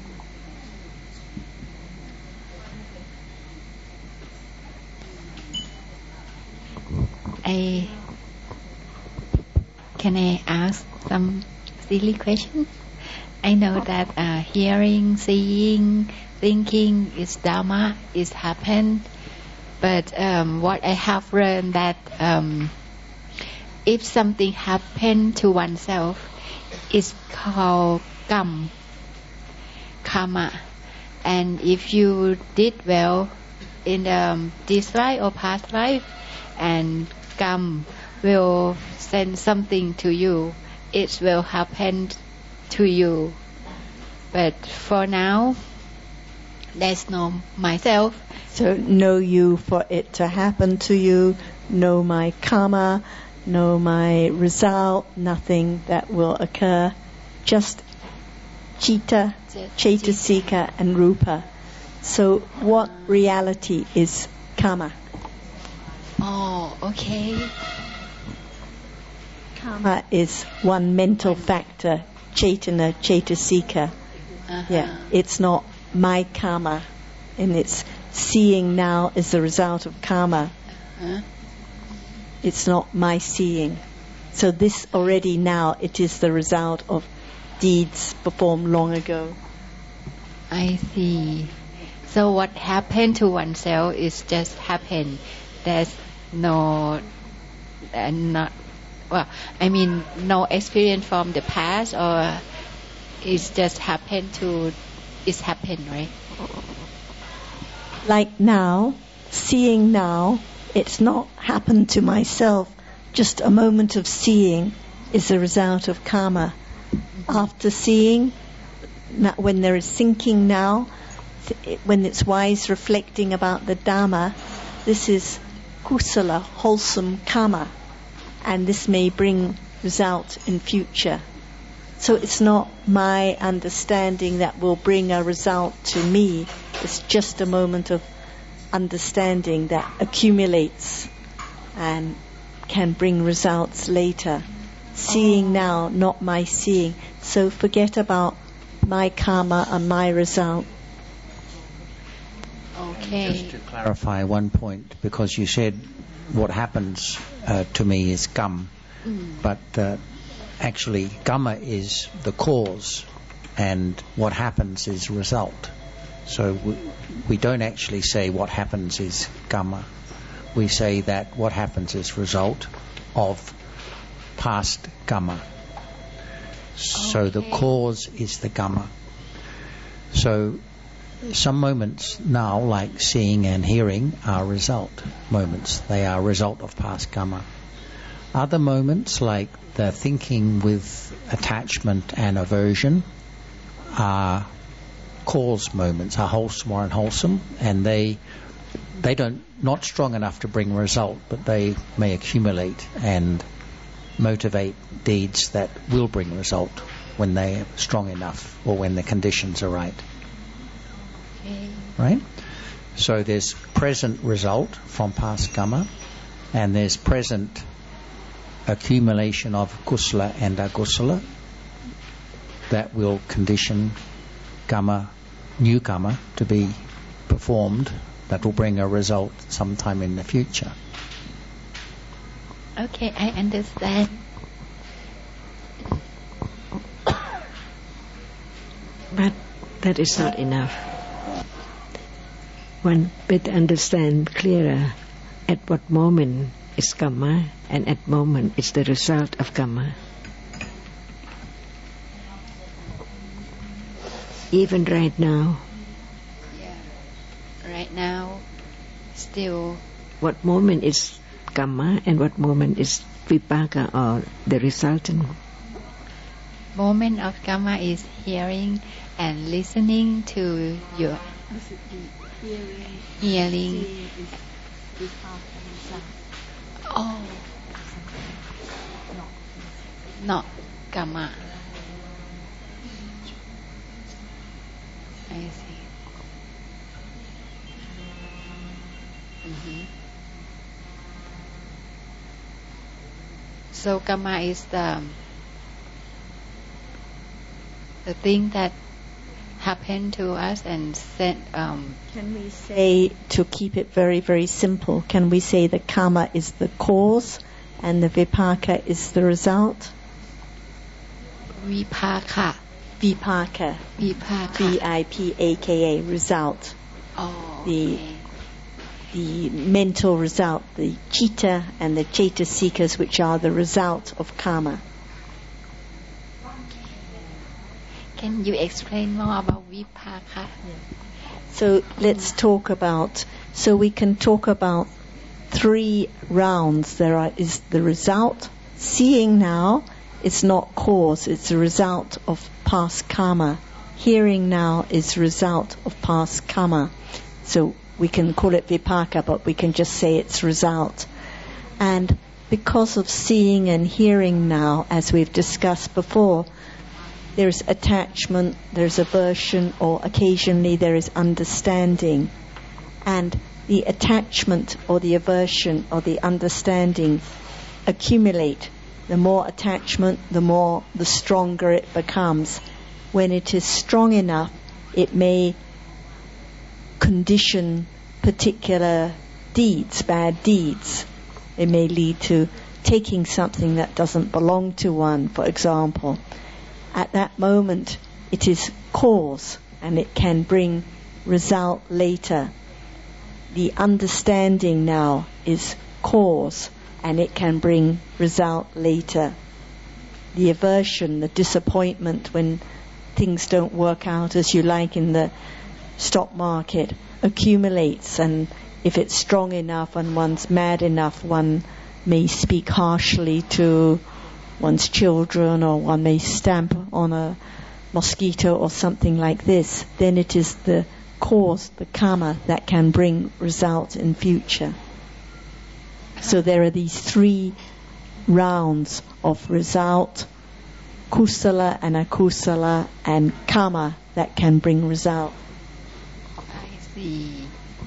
Can I ask some silly question? I know that hearing, seeing, thinking is Dhamma, is happened. But what I have learned that if something happened to oneself, it's called karma. And if you did well in this life or past life, and karma will send something to you, it will happen to you. But for now, there's no myself. So know you for it to happen to you, know my karma, know my result, nothing that will occur, just citta, cetasika and rupa. So what reality is karma? Oh, okay. Karma is one mental factor, cetana, cetasika. Yeah, it's not my karma, and it's seeing now is the result of karma. It's not my seeing. So this already now, it is the result of deeds performed long ago. I see. So what happened to oneself is just happened. There's no, no experience from the past, or it's just happened to, it's happened, right? Like now, seeing now, it's not happened to myself. Just a moment of seeing is the result of karma. After seeing, when there is thinking now, when it's wise reflecting about the Dhamma, this is kusala, wholesome karma, and this may bring result in future. So it's not my understanding that will bring a result to me. It's just a moment of understanding that accumulates and can bring results later. Seeing now, not my seeing. So forget about my karma and my result. Okay. Just to clarify one point, because you said what happens to me is kamma, but actually kamma is the cause and what happens is result. So we don't actually say what happens is kamma. We say that what happens is result of past kamma. So the cause is the kamma. So some moments now, like seeing and hearing, are result moments. They are result of past kamma. Other moments, like the thinking with attachment and aversion, are cause moments, are wholesome or unwholesome, and they don't, not strong enough to bring result, but they may accumulate and motivate deeds that will bring result when they are strong enough or when the conditions are right. Okay. Right? So there's present result from past kamma, and there's present accumulation of kusala and akusala that will condition kamma, new kamma, to be performed that will bring a result sometime in the future. Okay, I understand. But that is not enough. One better understand clearer at what moment is karma and at moment is the result of karma. Even right now. Yeah. Right now, still. What moment is karma and what moment is vipaka or the resultant? Moment of karma is hearing and listening to your hearing. Oh, not karma. I see. So karma is the thing that happened to us and said. Can we say, to keep it very, very simple, can we say that karma is the cause and the vipaka is the result? Vipaka. Vipaka. Vipaka. V-I-P-A-K-A, result. Oh, the mental result, the citta and the cetasikas, which are the result of karma. Can you explain more about vipaka? So let's talk about, so we can talk about 3 rounds. Is the result. Seeing now is not cause, it's a result of past karma. Hearing now is result of past karma. So we can call it vipaka, but we can just say it's result. And because of seeing and hearing now, as we've discussed before, there's attachment, there's aversion, or occasionally there is understanding. And the attachment or the aversion or the understanding accumulate. The more attachment, the stronger it becomes. When it is strong enough, it may condition particular deeds, bad deeds. It may lead to taking something that doesn't belong to one, for example. At that moment, it is cause, and it can bring result later. The understanding now is cause, and it can bring result later. The aversion, the disappointment when things don't work out as you like in the stock market, accumulates, and if it's strong enough and one's mad enough, one may speak harshly to one's children, or one may stamp on a mosquito or something like this. Then it is the cause, the karma, that can bring result in future. So there are these 3 rounds of result, kusala and akusala, and karma that can bring result. I see.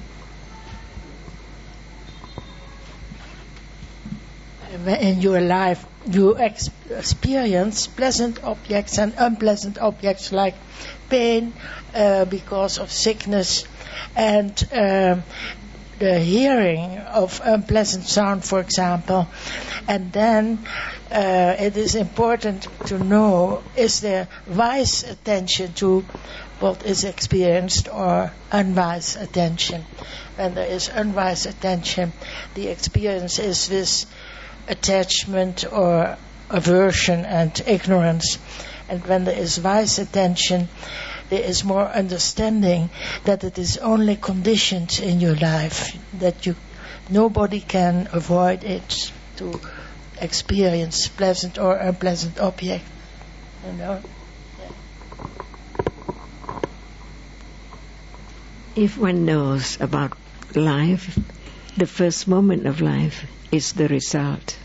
In your life, you experience pleasant objects and unpleasant objects, like pain because of sickness, and the hearing of unpleasant sound, for example. And then it is important to know, is there wise attention to what is experienced or unwise attention? When there is unwise attention, the experience is with attachment or aversion and ignorance. And when there is wise attention, there is more understanding that it is only conditioned in your life, that nobody can avoid it to experience pleasant or unpleasant object. You know? If one knows about life, the first moment of life is the result.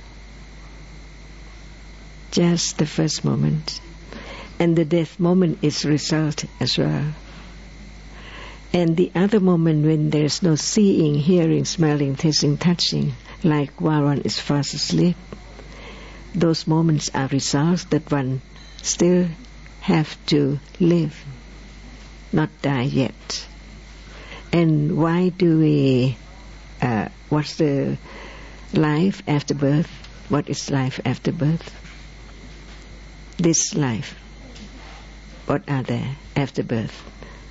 Just the first moment. And the death moment is result as well. And the other moment, when there is no seeing, hearing, smelling, tasting, touching, like while one is fast asleep, those moments are results that one still have to live, not die yet. And why do we, what's the life after birth? What is life after birth? This life. What are there after birth?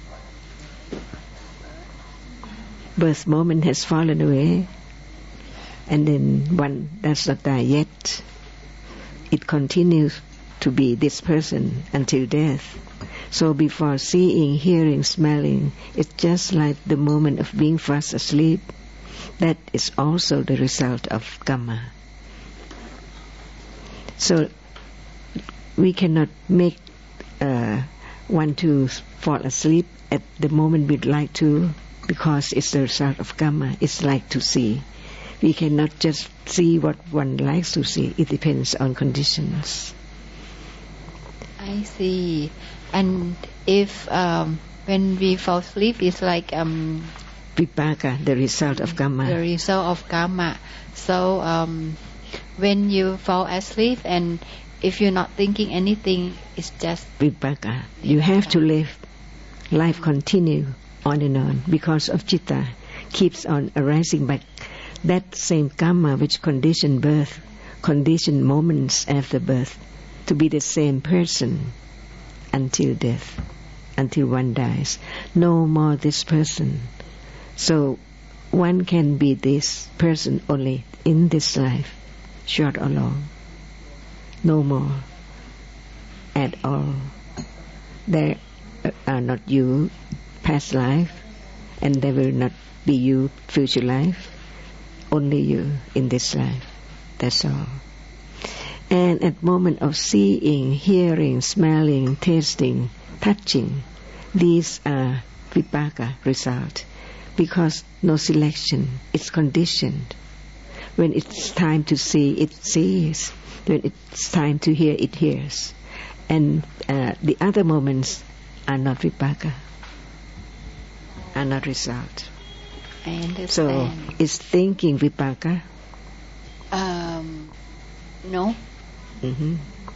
Birth moment has fallen away, and then one does not die yet. It continues to be this person until death. So before seeing, hearing, smelling, it's just like the moment of being fast asleep. That is also the result of karma. So we cannot make one to fall asleep at the moment we'd like to, because it's the result of karma. It's like to see. We cannot just see what one likes to see. It depends on conditions. I see. And if when we fall asleep, it's like Vipaka, the result of karma. The result of karma. So when you fall asleep, and if you're not thinking anything, it's just Vipaka. You have to live. Life continue on and on because of citta keeps on arising back. That same karma which condition birth, condition moments after birth, to be the same person until death, until one dies. No more this person. So one can be this person only in this life, short or long. No more at all. There are not you past life, and there will not be you future life. Only you in this life. That's all. And at moment of seeing, hearing, smelling, tasting, touching, these are vipaka result, because no selection. It's conditioned. When it's time to see, it sees. When it's time to hear, it hears. And the other moments are not vipaka, are not result. I understand. So is thinking vipaka? No. Mm-hmm.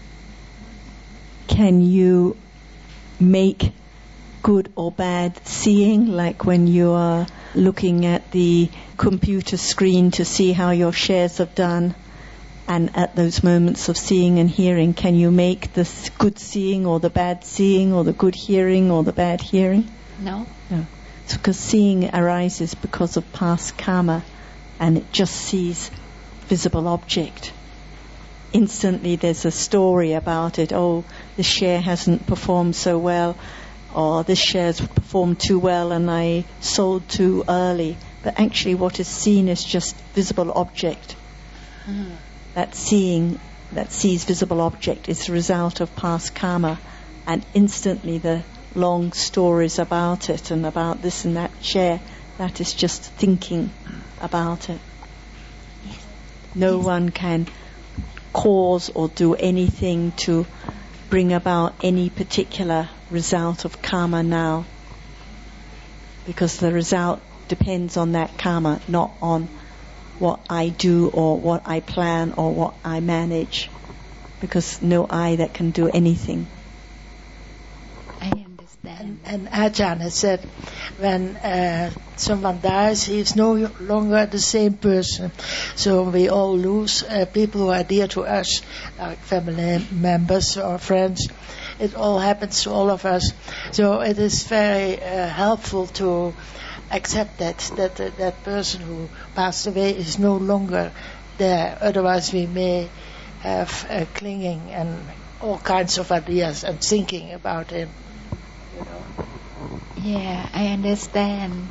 Can you make good or bad seeing, like when you are looking at the computer screen to see how your shares have done, and at those moments of seeing and hearing, can you make the good seeing or the bad seeing, or the good hearing or the bad hearing? No. No. It's because seeing arises because of past karma, and it just sees visible object. Instantly there's a story about it. Oh, this share hasn't performed so well, or this share's performed too well and I sold too early. But actually what is seen is just visible object. That seeing, that sees visible object, is the result of past karma, and instantly the long stories about it and about this and that share, that is just thinking about it. No one can cause or do anything to bring about any particular result of karma now, because the result depends on that karma, not on what I do or what I plan or what I manage, because no I that can do anything. I understand. And Ajahn has said, when someone dies, he is no longer the same person. So we all lose people who are dear to us, like family members or friends. It all happens to all of us. So it is very helpful to accept that person who passed away is no longer there. Otherwise we may have clinging and all kinds of ideas and thinking about him. You know. Yeah, I understand.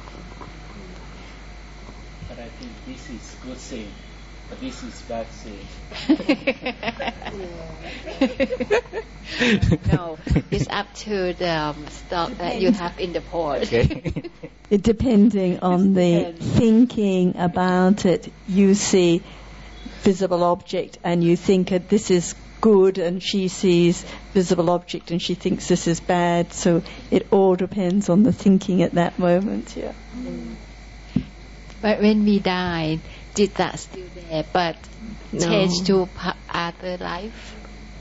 But I think this is good thing, but this is bad thing. No, it's up to the stock that you have in the port. Okay. It depending on the thinking about it, you see visible object and you think that this is good, and she sees visible object and she thinks this is bad. So it all depends on the thinking at that moment. Yeah. But when we die, citta still there, but change to other life.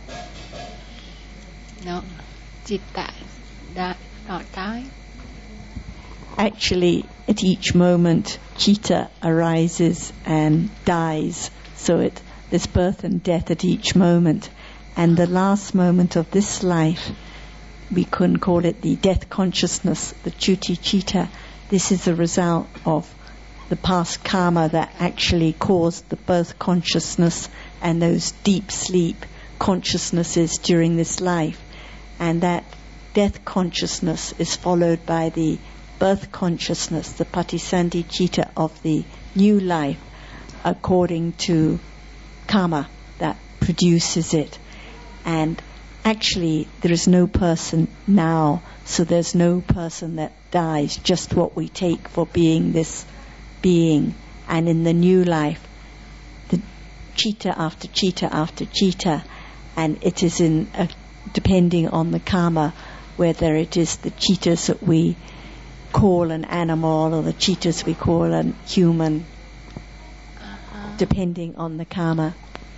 No, citta not die. Actually, at each moment, citta arises and dies. So there's birth and death at each moment. And the last moment of this life, we can call it the death consciousness, the chuti citta. This is the result of the past karma that actually caused the birth consciousness and those deep sleep consciousnesses during this life. And that death consciousness is followed by the birth consciousness, the patisandhicitta of the new life, according to karma that produces it. And actually, there is no person now, so there's no person that dies, just what we take for being this being. And in the new life, the chitta after chitta after chitta, and it is in depending on the karma, whether it is the chittas that we call an animal or the chittas we call a human, depending on the karma.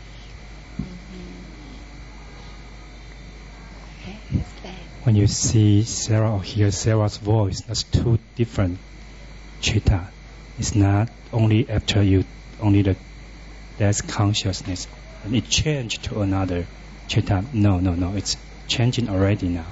When you see Sarah or hear Sarah's voice, that's two different chitta. It's not only after only the death consciousness, and it changed to another chitta. No, it's changing already now.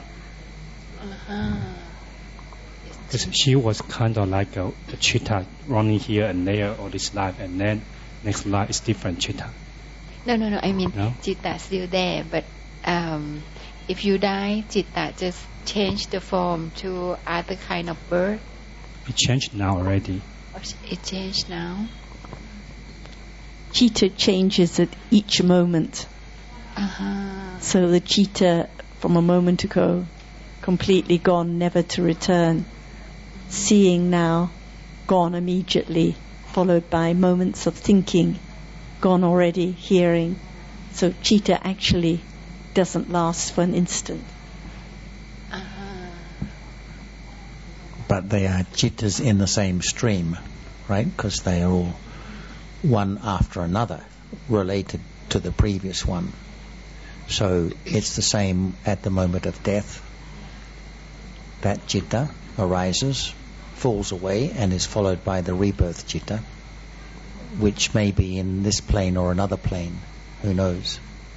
Because she was kind of like a chitta running here and there all this life, and then next life is different chitta. No. I mean, no? Chitta still there, but if you die, Chitta just change the form to other kind of birth. It changed now already. It changed now. Chitta changes at each moment. So the chitta from a moment ago, completely gone, never to return. Seeing now, gone immediately, followed by moments of thinking, gone already, hearing. So chitta actually doesn't last for an instant. But they are chittas in the same stream, right? Because they are all one after another, related to the previous one. So it's the same at the moment of death. That chitta arises, falls away, and is followed by the rebirth chitta, which may be in this plane or another plane. Who knows?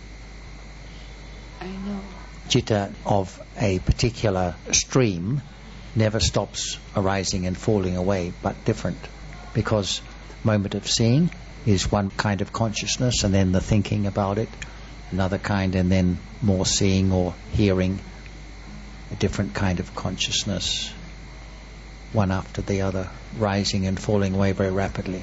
I know. Chitta of a particular stream never stops arising and falling away, but different, because moment of seeing is one kind of consciousness, and then the thinking about it another kind, and then more seeing or hearing, a different kind of consciousness, one after the other, rising and falling away very rapidly.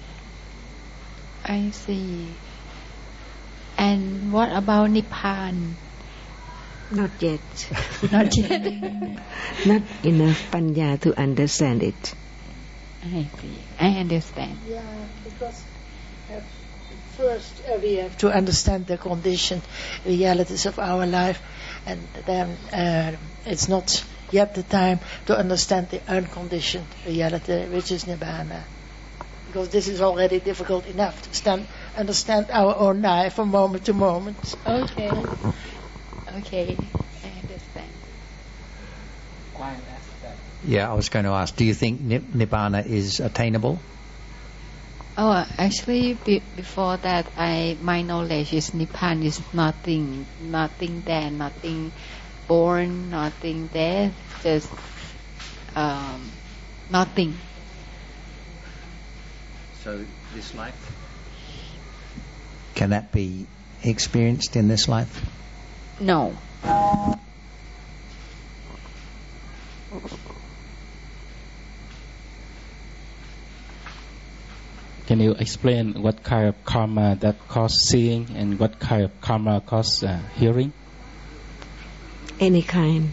I see. And what about Nibbana? Not yet. Not yet. Not enough panya to understand it. I see. I understand. Yeah, because first we have to understand the conditioned realities of our life, and then it's not yet the time to understand the unconditioned reality, which is Nibbana. Because this is already difficult enough to understand our own life from moment to moment. Okay. Okay, I understand. Yeah, I was going to ask, do you think Nibbana is attainable? Oh, actually, before that, my knowledge is Nibbana is nothing there, nothing born, nothing there, just nothing. So this life, can that be experienced in this life? No. Can you explain what kind of karma that causes seeing and what kind of karma causes hearing? Any kind.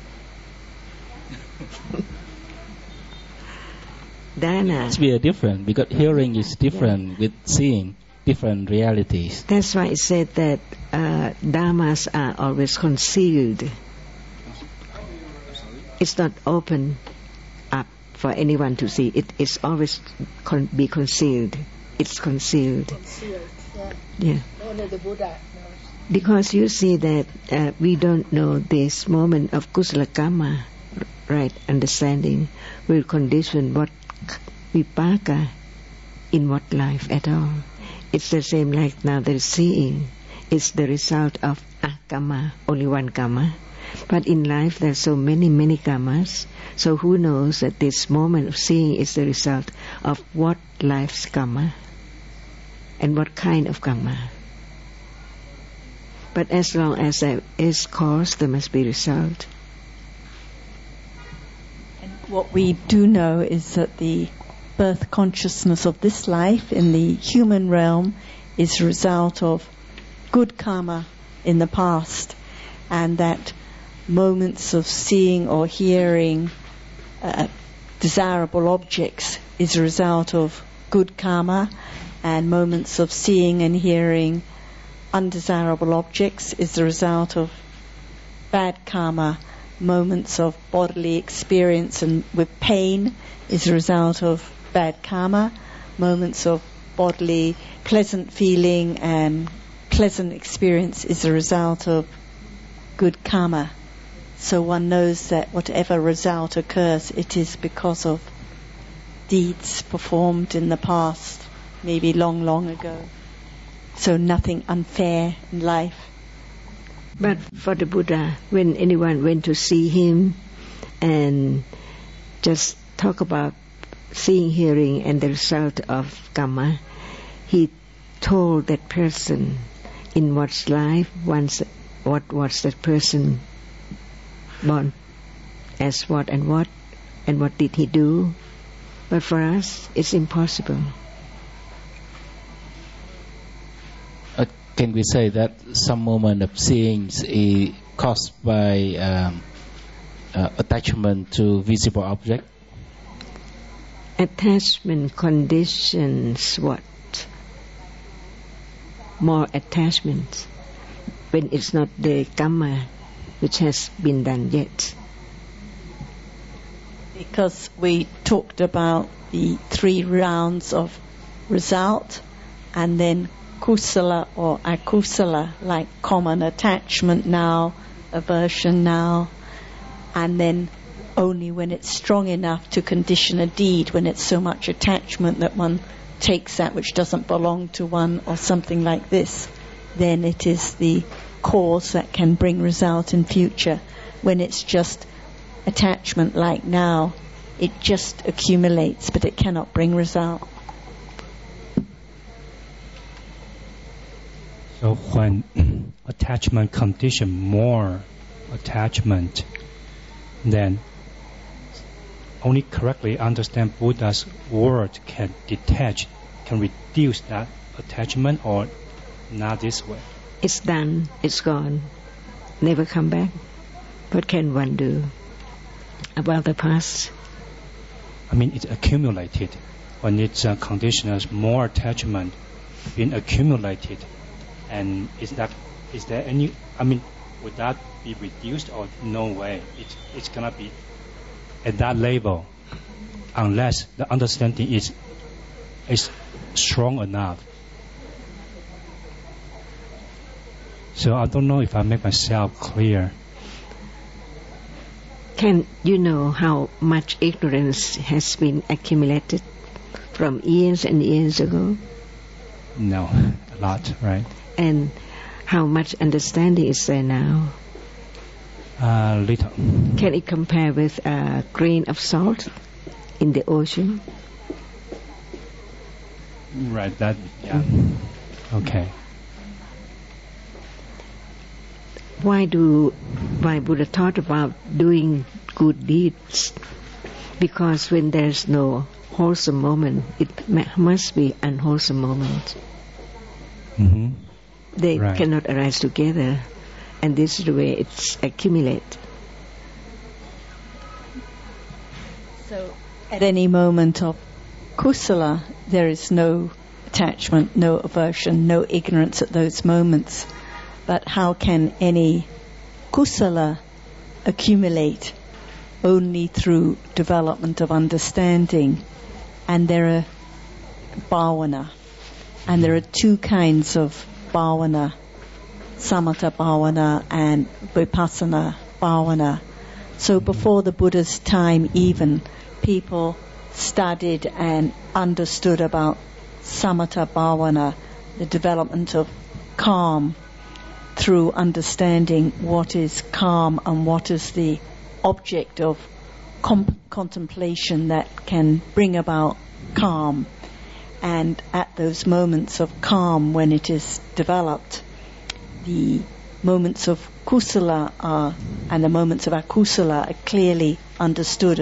Dana. It's very different because hearing is different with seeing, different realities. That's why I said that dharmas are always concealed. It's not open up for anyone to see. It is always be concealed. It's concealed. Yeah. Only the Buddha knows. Because you see that we don't know this moment of kusala karma, right understanding, will condition what vipaka in what life at all. It's the same like now the seeing. It's the result of karma, only one karma. But in life there's so many karmas. So who knows that this moment of seeing is the result of what life's karma and what kind of karma. But as long as there is cause, there must be result. What we do know is that the birth consciousness of this life in the human realm is a result of good karma in the past, and that moments of seeing or hearing desirable objects is a result of good karma, and moments of seeing and hearing undesirable objects is the result of bad karma. Moments of bodily experience and with pain is a result of bad karma. Moments of bodily pleasant feeling and pleasant experience is a result of good karma. So one knows that whatever result occurs, it is because of deeds performed in the past, maybe long, long ago. So nothing unfair in life. But for the Buddha, when anyone went to see him and just talk about seeing, hearing, and the result of karma, he told that person in what life, what was that person born as what, and what did he do. But for us, it's impossible. Can we say that some moment of seeing is caused by attachment to visible object? Attachment conditions what? More attachment when it's not the karma which has been done yet. Because we talked about the 3 rounds of result, and then kusala or akusala, like common attachment now, aversion now, and then only when it's strong enough to condition a deed, when it's so much attachment that one takes that which doesn't belong to one or something like this, then it is the cause that can bring result in future. When it's just attachment like now, it just accumulates, but it cannot bring result. So when attachment condition more attachment, then only correctly understand Buddha's word can detach, can reduce that attachment, or not this way. It's done, it's gone, never come back. What can one do about the past? I mean, it's accumulated. When it's conditioned, more attachment being accumulated. And is there any, I mean, would that be reduced or no way? It's gonna be at that level unless the understanding is strong enough. So I don't know if I make myself clear. Can you know how much ignorance has been accumulated from years and years ago? No, a lot, right? And how much understanding is there now? Little. Can it compare with a grain of salt in the ocean? Right, that, yeah. Okay. Why Buddha taught about doing good deeds? Because when there's no wholesome moment, it must be unwholesome moment. Mm-hmm. They right. cannot arise together, and this is the way it's accumulate. So at any moment of kusala, there is no attachment, no aversion, no ignorance at those moments. But how can any kusala accumulate? Only through development of understanding. And there are bhavana. And there are 2 kinds of bhavana, samatha bhavana and vipassana bhavana. So before the Buddha's time even, people studied and understood about samatha bhavana, the development of calm, through understanding what is calm and what is the object of contemplation that can bring about calm. And at those moments of calm, when it is developed, the moments of kusala and the moments of akusala are clearly understood as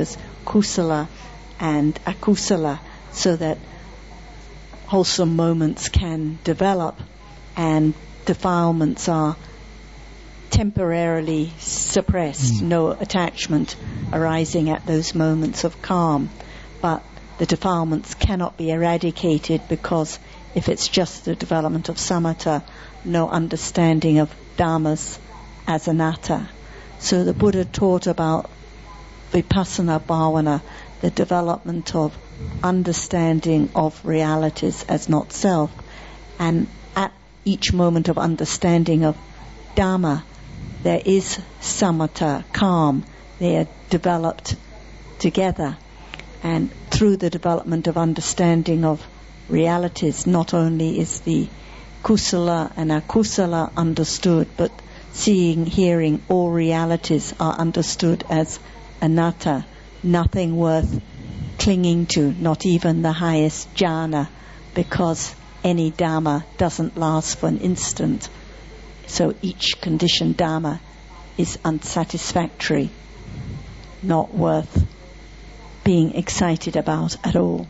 kusala and akusala, so that wholesome moments can develop and defilements are temporarily suppressed, no attachment arising at those moments of calm. But the defilements cannot be eradicated, because if it's just the development of samatha, no understanding of dhammas as anatta. So the Buddha taught about vipassana bhavana, the development of understanding of realities as not self, and at each moment of understanding of dhamma, there is samatha, calm. They are developed together. And through the development of understanding of realities, not only is the kusala and akusala understood, but seeing, hearing, all realities are understood as anatta, nothing worth clinging to, not even the highest jhana, because any dhamma doesn't last for an instant. So each conditioned dhamma is unsatisfactory, not worth being excited about at all.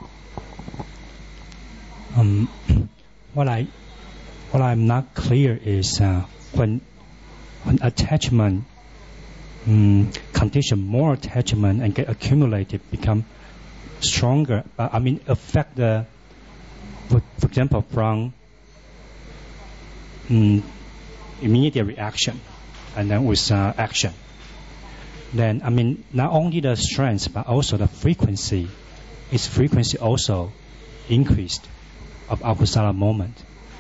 What I'm not clear is when attachment condition, more attachment and get accumulated, become stronger. But affect the, for example, from immediate reaction and then with action. Then not only the strength but also the frequency. Its frequency also increased of akusala moment.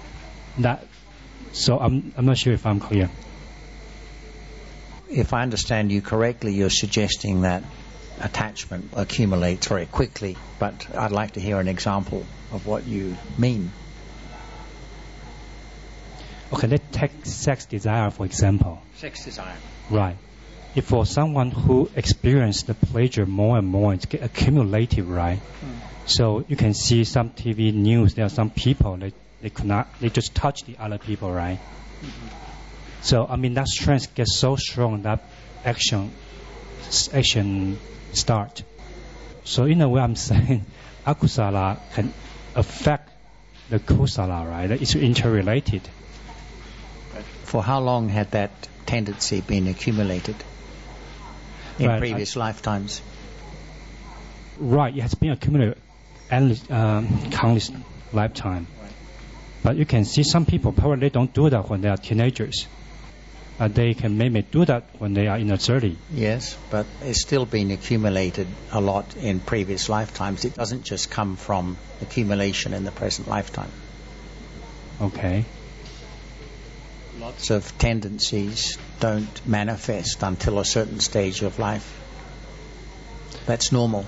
So I'm not sure if I'm clear. If I understand you correctly, you're suggesting that attachment accumulates very quickly, but I'd like to hear an example of what you mean. Okay, let's take sex desire, for example. Sex desire. Right. If for someone who experienced the pleasure more and more, it's get accumulated, right? So you can see some TV news, there are some people, they just touch the other people, right? So, that strength gets so strong that action start. So in a way, I'm saying akusala can affect the kusala, right? It's interrelated. For how long had that tendency been accumulated in previous lifetimes? Right, it has been accumulated countless lifetime. Right. But you can see some people probably don't do that when they are teenagers. They can maybe do that when they are in their 30s. Yes, but it's still been accumulated a lot in previous lifetimes. It doesn't just come from accumulation in the present lifetime. Okay. Lots of tendencies don't manifest until a certain stage of life. That's normal,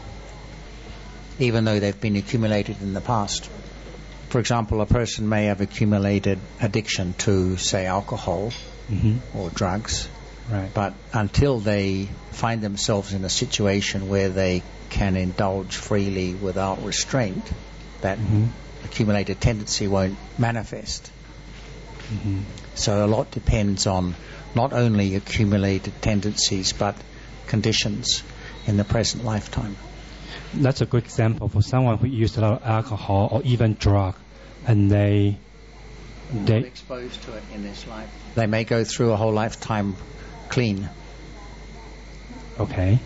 even though they've been accumulated in the past. For example, a person may have accumulated addiction to, say, alcohol or drugs, right. But until they find themselves in a situation where they can indulge freely without restraint, that accumulated tendency won't manifest. So a lot depends on not only accumulated tendencies but conditions in the present lifetime. That's a good example for someone who used a lot of alcohol or even drug, and they exposed to it in this life. They may go through a whole lifetime clean. Okay.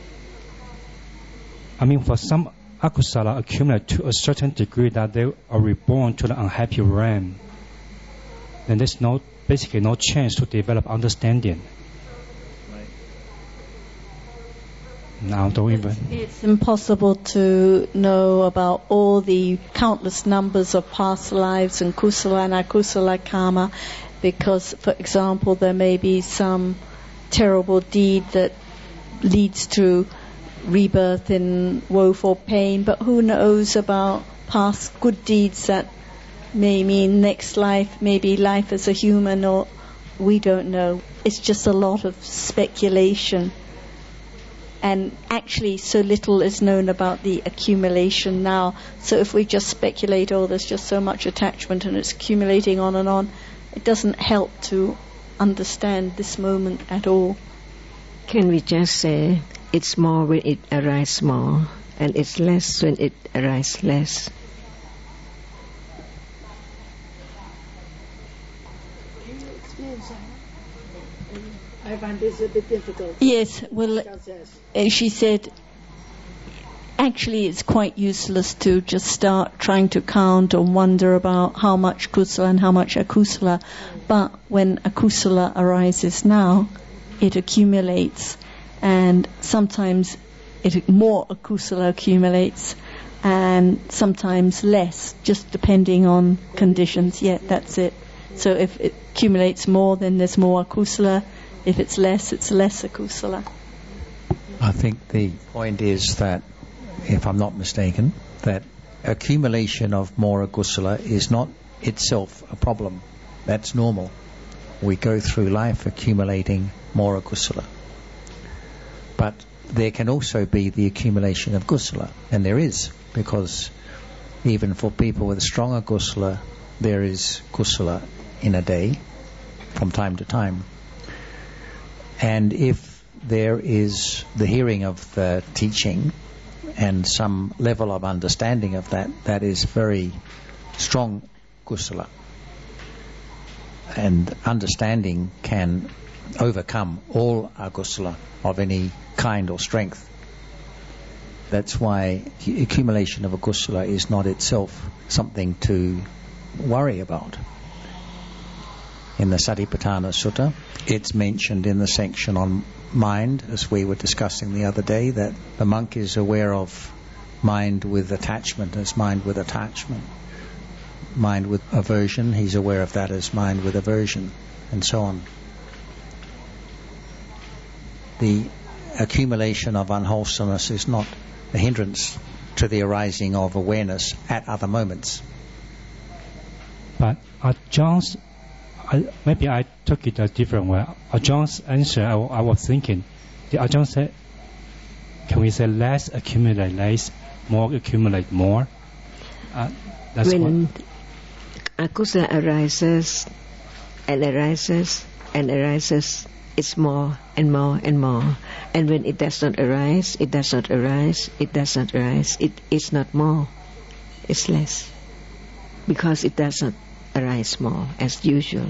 For some akusala accumulate to a certain degree that they are reborn to the unhappy realm, then there's basically no chance to develop understanding. Now, don't even. It's impossible to know about all the countless numbers of past lives and kusala and akusala karma, because, for example, there may be some terrible deed that leads to rebirth in woeful pain, but who knows about past good deeds that may mean next life, maybe life as a human, or we don't know. It's just a lot of speculation. And actually so little is known about the accumulation now. So if we just speculate, there's just so much attachment and it's accumulating on and on, it doesn't help to understand this moment at all. Can we just say it's more when it arises more, and it's less when it arises less? I find this a bit difficult. Yes, well, she said, actually it's quite useless to just start trying to count or wonder about how much kusala and how much akusala. But when akusala arises now, it accumulates, and sometimes more akusala accumulates, and sometimes less, just depending on conditions. Yeah, that's it. So if it accumulates more, then there's more akusala. If it's less akusala. I think the point is that, if I'm not mistaken, that accumulation of more akusala is not itself a problem. That's normal. We go through life accumulating more akusala. But there can also be the accumulation of kusala, and there is, because even for people with stronger kusala, there is kusala in a day from time to time. And if there is the hearing of the teaching and some level of understanding of that, that is very strong kusala. And understanding can overcome all akusala of any kind or strength. That's why the accumulation of akusala is not itself something to worry about. In the Satipatthana Sutta, it's mentioned in the section on mind, as we were discussing the other day, that the monk is aware of mind with attachment as mind with attachment. Mind with aversion, he's aware of that as mind with aversion, and so on. The accumulation of unwholesomeness is not a hindrance to the arising of awareness at other moments. But John's, maybe I took it a different way. John's answer, I was thinking, John said, can we say less accumulate less, more accumulate more? That's when akusala arises and arises and arises, it's more and more and more. And when it does not arise, it does not arise, it does not arise, it is not more, it's less. Because it does not arise more as usual.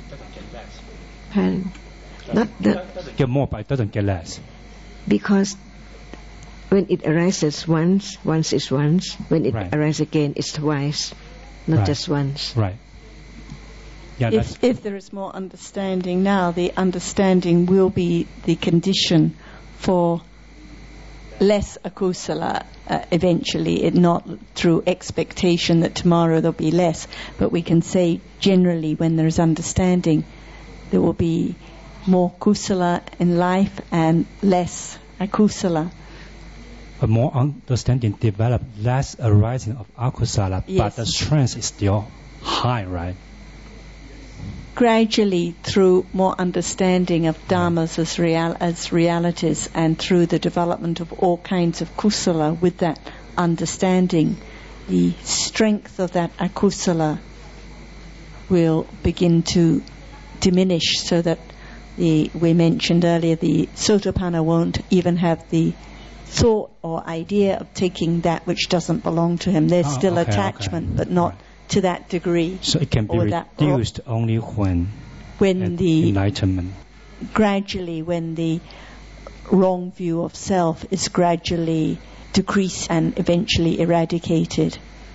And not the, it doesn't get more, but it doesn't get less. Because when it arises once is once. When it arises again, it's twice, not just once. Right. Yeah, if there is more understanding now, the understanding will be the condition for less akusala eventually, not through expectation that tomorrow there'll be less, but we can say generally when there is understanding, there will be more kusala in life and less akusala. But more understanding develop, less arising of akusala, but the strength is still high, right? Gradually, through more understanding of dharmas as realities, and through the development of all kinds of kusala, with that understanding, the strength of that akusala will begin to diminish, so that we mentioned earlier, the Sotapanna won't even have the thought or idea of taking that which doesn't belong to him. There's still attachment, but not to that degree. So it can be reduced only when the enlightenment. Gradually, when the wrong view of self is gradually decreased and eventually eradicated.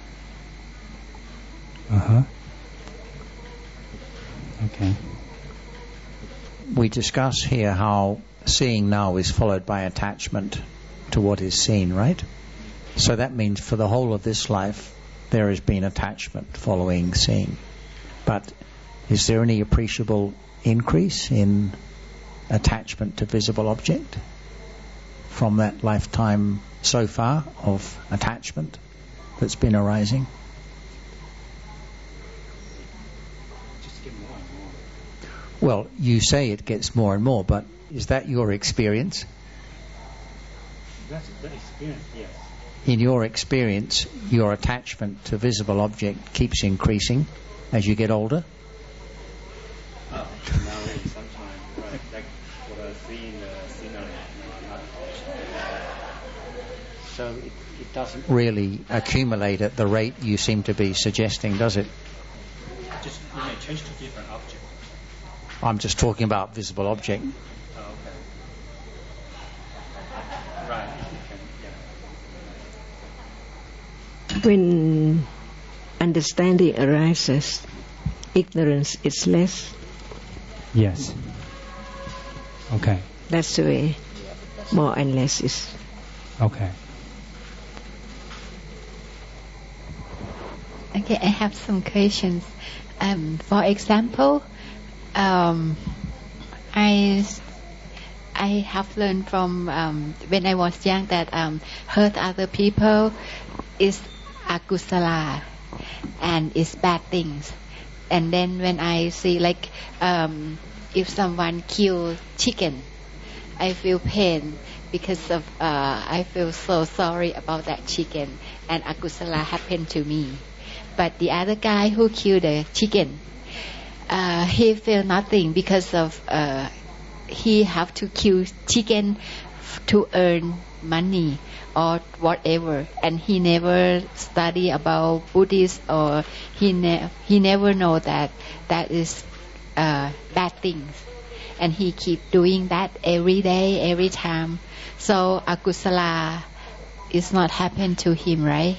Okay. We discuss here how seeing now is followed by attachment to what is seen, right? So that means for the whole of this life there has been attachment following seeing. But is there any appreciable increase in attachment to visible object from that lifetime so far of attachment that's been arising? Well, you say it gets more and more, but is that your experience? That's the experience, yes. In your experience, your attachment to visible object keeps increasing as you get older? Nowadays, sometimes, right, like what I see in the So it doesn't really accumulate at the rate you seem to be suggesting, does it? Just you may change to different object. I'm just talking about visible object. Oh, okay. Right. Yeah. When understanding arises, ignorance is less. Yes. Okay. That's the way. More and less is. Okay. Okay, I have some questions. For example, I have learned from when I was young that hurt other people is akusala and is bad things. And then when I see like if someone kill chicken, I feel pain because of I feel so sorry about that chicken, and akusala happened to me. But the other guy who killed the chicken, he feel nothing because of he have to kill chicken to earn money or whatever, and he never study about Buddhist, or he never know that is bad things, and he keep doing that every day, every time. So akusala is not happen to him, right?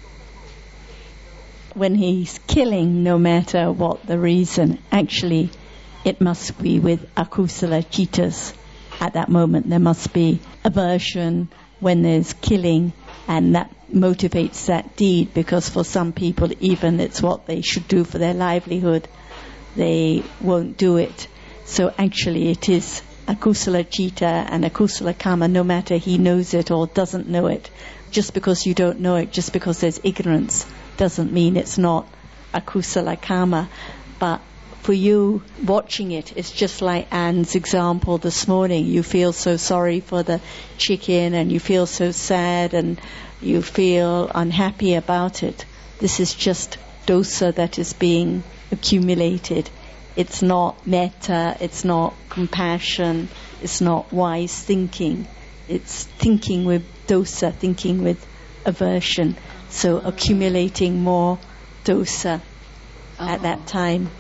When he's killing, no matter what the reason, actually it must be with akusala chittas. At that moment there must be aversion when there's killing, and that motivates that deed, because for some people, even it's what they should do for their livelihood, they won't do it. So actually it is akusala citta and akusala karma, no matter he knows it or doesn't know it. Just because you don't know it, just because there's ignorance, doesn't mean it's not akusala karma. But for you watching it, it's just like Anne's example this morning. You feel so sorry for the chicken, and you feel so sad, and you feel unhappy about it. This is just dosa that is being accumulated. It's not metta, it's not compassion, it's not wise thinking. It's thinking with dosa, thinking with aversion. So accumulating more dosa at that time.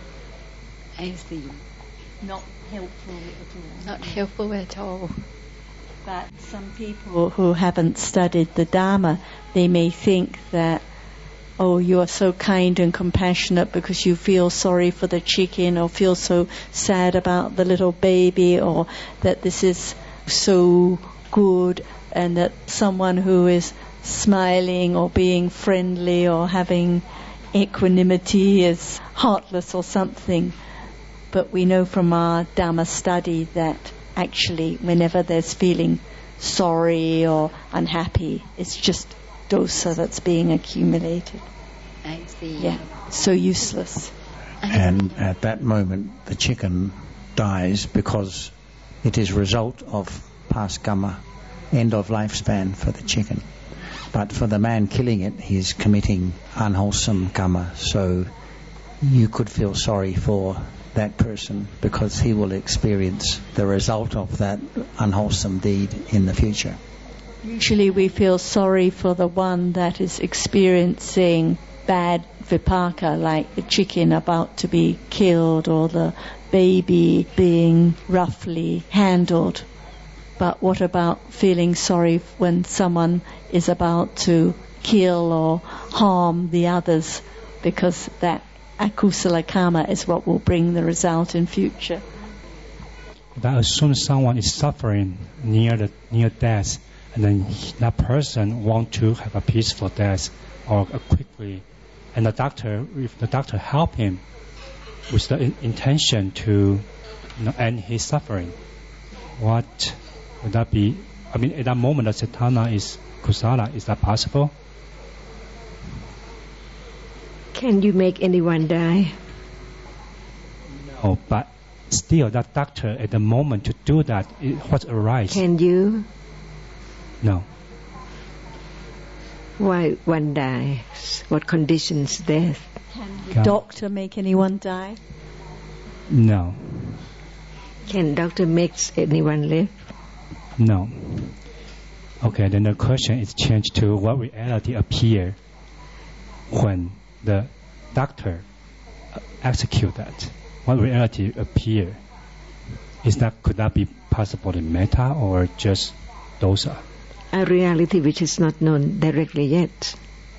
I see. Not helpful at all. Not helpful at all. But some people who haven't studied the Dharma, they may think that, oh, you are so kind and compassionate because you feel sorry for the chicken, or feel so sad about the little baby, or that this is so good, and that someone who is smiling or being friendly or having equanimity is heartless or something. But we know from our Dhamma study that actually whenever there's feeling sorry or unhappy, it's just dosa that's being accumulated. I see. Yeah, so useless. And at that moment the chicken dies because it is a result of past karma, end of lifespan for the chicken. But for the man killing it, he's committing unwholesome karma. So you could feel sorry for that person because he will experience the result of that unwholesome deed in the future. Usually we feel sorry for the one that is experiencing bad vipaka, like the chicken about to be killed or the baby being roughly handled. But what about feeling sorry when someone is about to kill or harm the others, because that akusala karma is what will bring the result in future? That assumes someone is suffering near death, and then that person want to have a peaceful death or quickly, and if the doctor help him with the intention to end his suffering, what would that be? I mean, at that moment, the cetana is kusala. Is that possible? Can you make anyone die? No, but still, that doctor at the moment to do that, what arise? Can you? No. Why one dies? What conditions death? Can the doctor make anyone die? No. Can doctor make anyone live? No. Okay, then the question is changed to what reality appear when the doctor execute that. What reality appear? Could that be possible in metta or just dosa? A reality which is not known directly yet.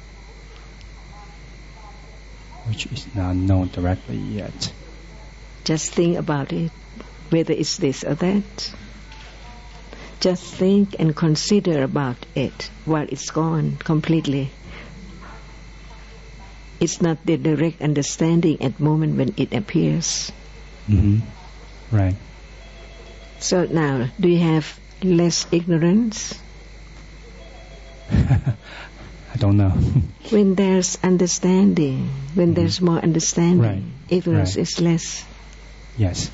Which is not known directly yet. Just think about it, whether it's this or that. Just think and consider about it while it's gone completely. It's not the direct understanding at the moment when it appears. Mm-hmm. Right. So now, do you have less ignorance? I don't know. When there's understanding, when there's more understanding, right. ignorance right. is less. Yes.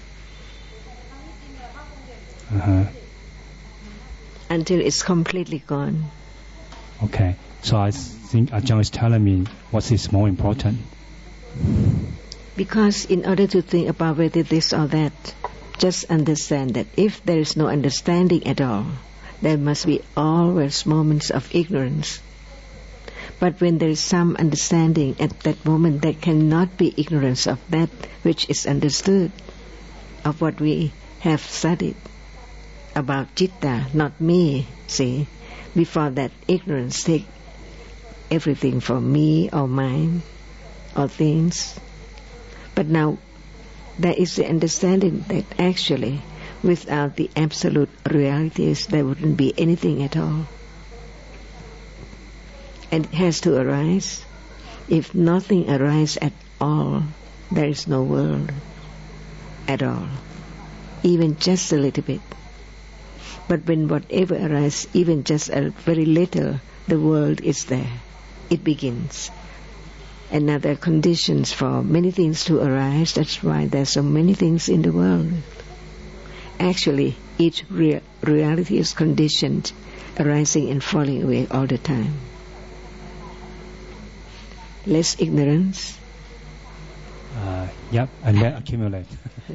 Uh-huh. Until it's completely gone. Okay. So I think Ajahn is telling me what is more important. Because in order to think about whether this or that, just understand that if there is no understanding at all, there must be always moments of ignorance. But when there is some understanding at that moment, there cannot be ignorance of that which is understood, of what we have studied about citta, not me, see. Before that, ignorance take everything for me or mine or things. But now there is the understanding that actually without the absolute realities there wouldn't be anything at all. And it has to arise. If nothing arises at all, there is no world at all, even just a little bit. But when whatever arises, even just a very little, the world is there. It begins. And now there are conditions for many things to arise. That's why there are so many things in the world. Actually, each reality is conditioned, arising and falling away all the time. Less ignorance. Yep, and then accumulate.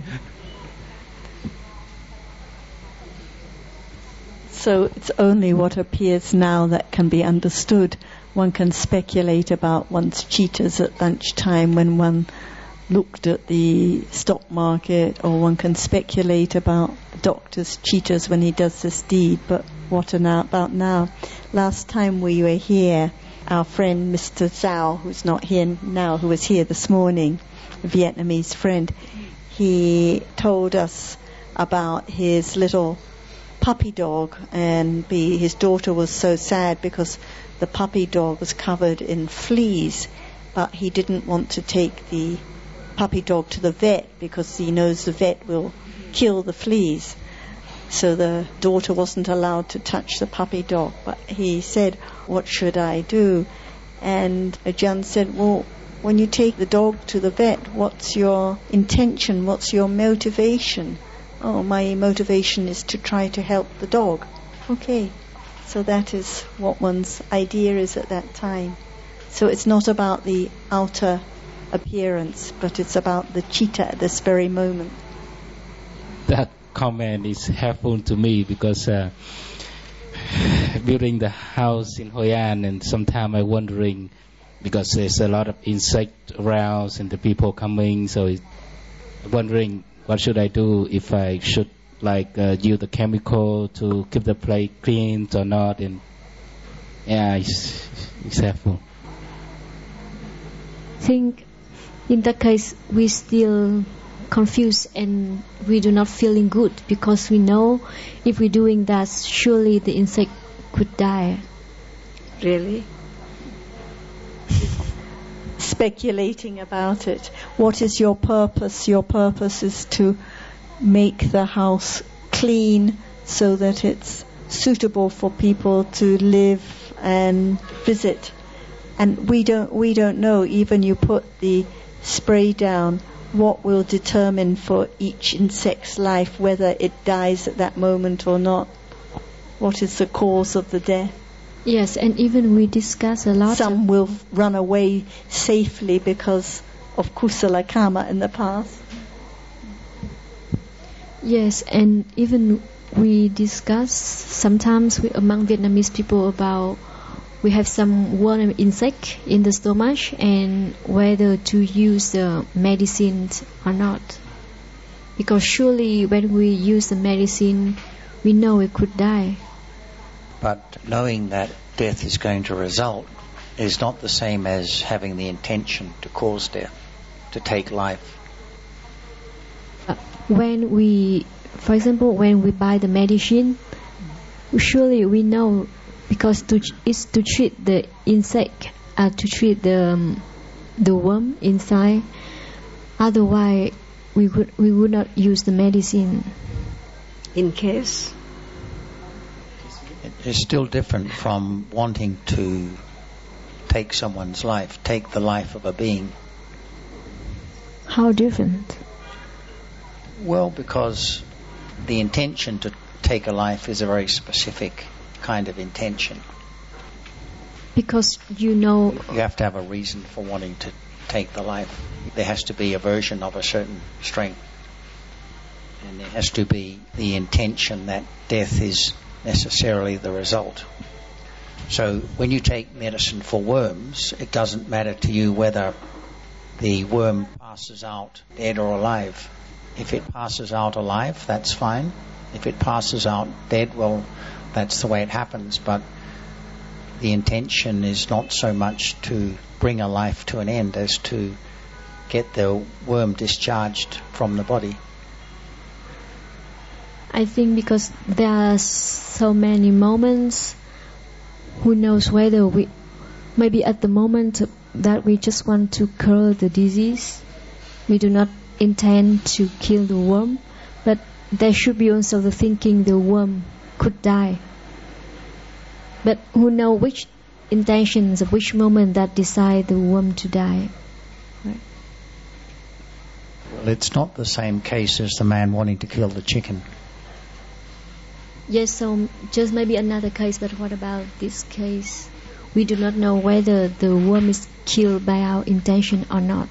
So it's only what appears now that can be understood. One can speculate about one's cheetahs at lunchtime when one looked at the stock market, or one can speculate about the doctor's cheetahs when he does this deed. But what about now? Last time we were here, our friend Mr. Zhao, who's not here now, who was here this morning, a Vietnamese friend, he told us about his little puppy dog, and his daughter was so sad because the puppy dog was covered in fleas, but he didn't want to take the puppy dog to the vet because he knows the vet will kill the fleas. So the daughter wasn't allowed to touch the puppy dog, but he said, "What should I do?" And Ajahn said, "Well, when you take the dog to the vet, what's your intention? What's your motivation?" "Oh, my motivation is to try to help the dog." Okay, so that is what one's idea is at that time. So it's not about the outer appearance, but it's about the citta at this very moment. That comment is helpful to me because building the house in Hoi An, and sometimes I'm wondering, because there's a lot of insect around and the people coming, so it's wondering what should I do, if I should use the chemical to keep the place clean or not. And yeah, it's helpful. I think in that case we still confused and we do not feeling good, because we know if we're doing that, surely the insect could die. Really? Speculating about it. What is your purpose? Your purpose is to make the house clean so that it's suitable for people to live and visit. And we don't know, even you put the spray down, what will determine for each insect's life whether it dies at that moment or not. What is the cause of the death? Yes, and even we discuss a lot. Some will run away safely because of kusala karma in the past. Yes, and even we discuss sometimes among Vietnamese people about we have some worm insect in the stomach and whether to use the medicines or not. Because surely when we use the medicine, we know we could die. But knowing that death is going to result is not the same as having the intention to cause death, to take life. When we, for example, when we buy the medicine, surely we know because it's to treat the insect, to treat the worm inside. Otherwise, we would not use the medicine. In case? It's still different from wanting to take someone's life, take the life of a being. How different? Well, because the intention to take a life is a very specific kind of intention. Because you know... You have to have a reason for wanting to take the life. There has to be a version of a certain strength. And there has to be the intention that death is necessarily the result. So when you take medicine for worms, it doesn't matter to you whether the worm passes out dead or alive. If it passes out alive, that's fine. If it passes out dead, well, that's the way it happens. But the intention is not so much to bring a life to an end as to get the worm discharged from the body. I think because there are so many moments, who knows whether we, maybe at the moment that we just want to cure the disease, we do not intend to kill the worm, but there should be also the thinking the worm could die. But who know which intentions of which moment that decide the worm to die. Right? Well, it's not the same case as the man wanting to kill the chicken. Yes, so just maybe another case, but what about this case? We do not know whether the worm is killed by our intention or not.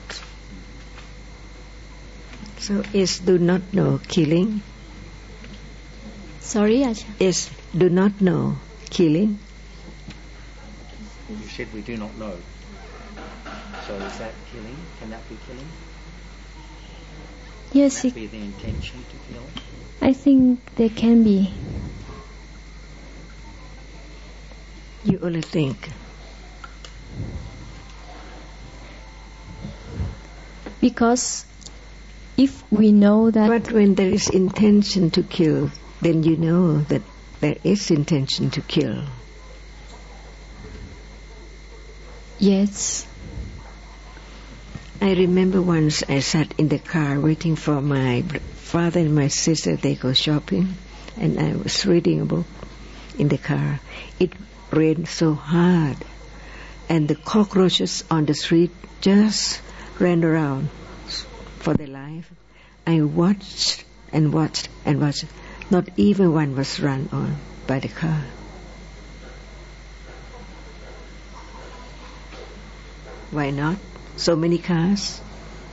So is do not know killing? Sorry, Ajahn? Is do not know killing? You said we do not know. So is that killing? Can that be killing? Yes, Can that be the intention to kill? I think there can be. You only think. Because if we know that... But when there is intention to kill, then you know that there is intention to kill. Yes. I remember once I sat in the car waiting for my father and my sister. They go shopping, and I was reading a book in the car. It rained so hard, and the cockroaches on the street just ran around for their life. I watched and watched and watched. Not even one was run on by the car. Why not? So many cars.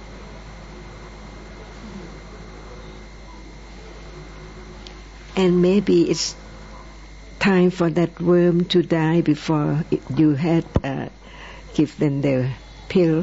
And maybe it's time for that worm to die before you had give them the pill.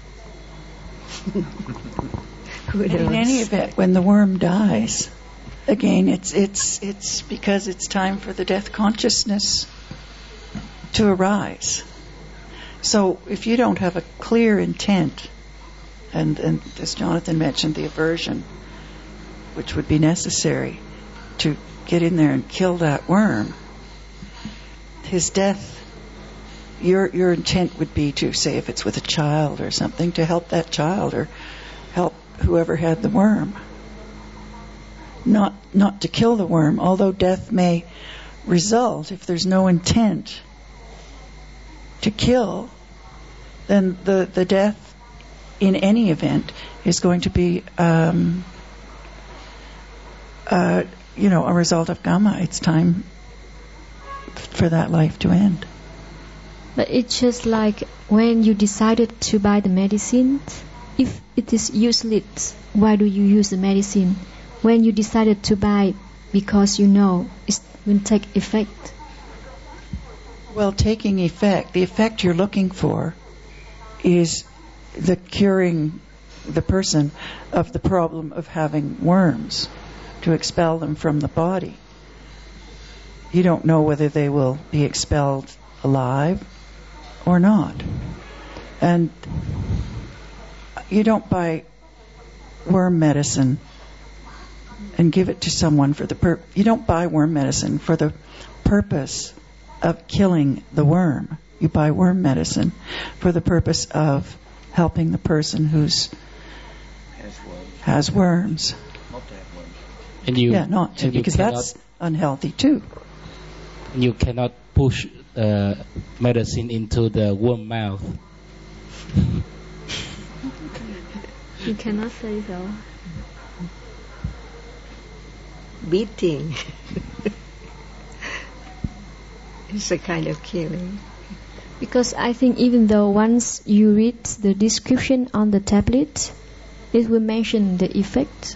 In any event, when the worm dies, again, it's because it's time for the death consciousness to arise. So if you don't have a clear intent, and as Jonathan mentioned, the aversion, which would be necessary to get in there and kill that worm, his death, your intent would be to, say, if it's with a child or something, to help that child or help whoever had the worm. Not to kill the worm, although death may result if there's no intent to kill, then the death in any event is going to be a result of karma. It's time for that life to end. But it's just like when you decided to buy the medicine, if it is useless, why do you use the medicine? When you decided to buy because you know it will take effect. Well, taking effect, the effect you're looking for is the curing the person of the problem of having worms, to expel them from the body. You don't know whether they will be expelled alive or not. And you don't buy worm medicine and give it to someone for the you don't buy worm medicine for the purpose of killing the worm. You buy worm medicine for the purpose of helping the person who's has worms. And you, not to, because that's unhealthy too. And you cannot push medicine into the worm mouth. You cannot say so. Beating. It's a kind of killing. Because I think even though once you read the description on the tablet, it will mention the effect.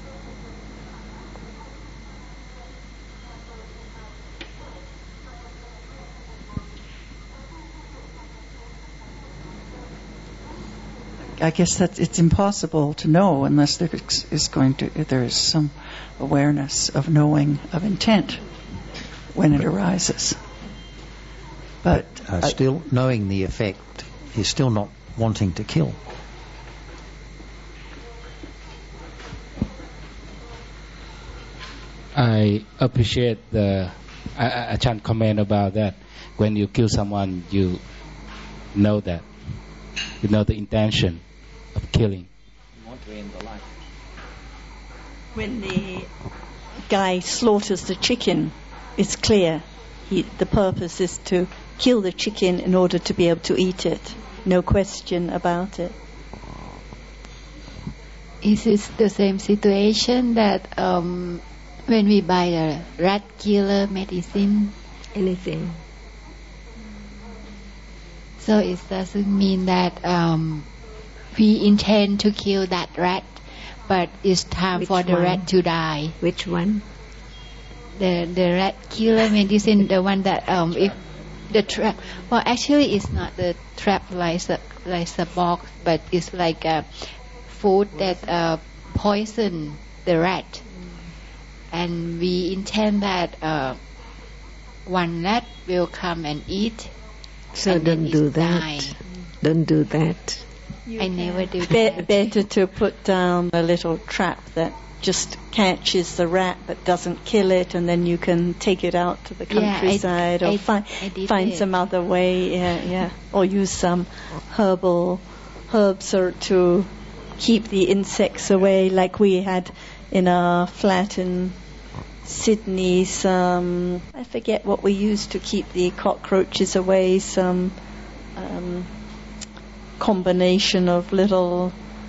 I guess that it's impossible to know unless there is some awareness of knowing of intent when it arises. But still knowing the effect is still not wanting to kill. I appreciate I can't comment about that. When you kill someone, you know that. You know the intention of killing. You want to end the life. When the guy slaughters the chicken, it's clear. The purpose is to kill the chicken in order to be able to eat it. No question about it. Is it the same situation that when we buy a rat killer medicine? Anything. So it doesn't mean that we intend to kill that rat, but it's time Which for the one? rat to die. Which one? The rat killer medicine, the one that if the trap. Well, actually, it's not the trap like a box, but it's like a food that poison the rat, and we intend that one rat will come and eat. So don't do that. Die. Don't do that. I never do that. Better to put down a little trap that just catches the rat but doesn't kill it, and then you can take it out to the countryside or find some other way, or use some herbs or to keep the insects away, like we had in our flat in Sydney. Some, I forget what we used to keep the cockroaches away, some combination of little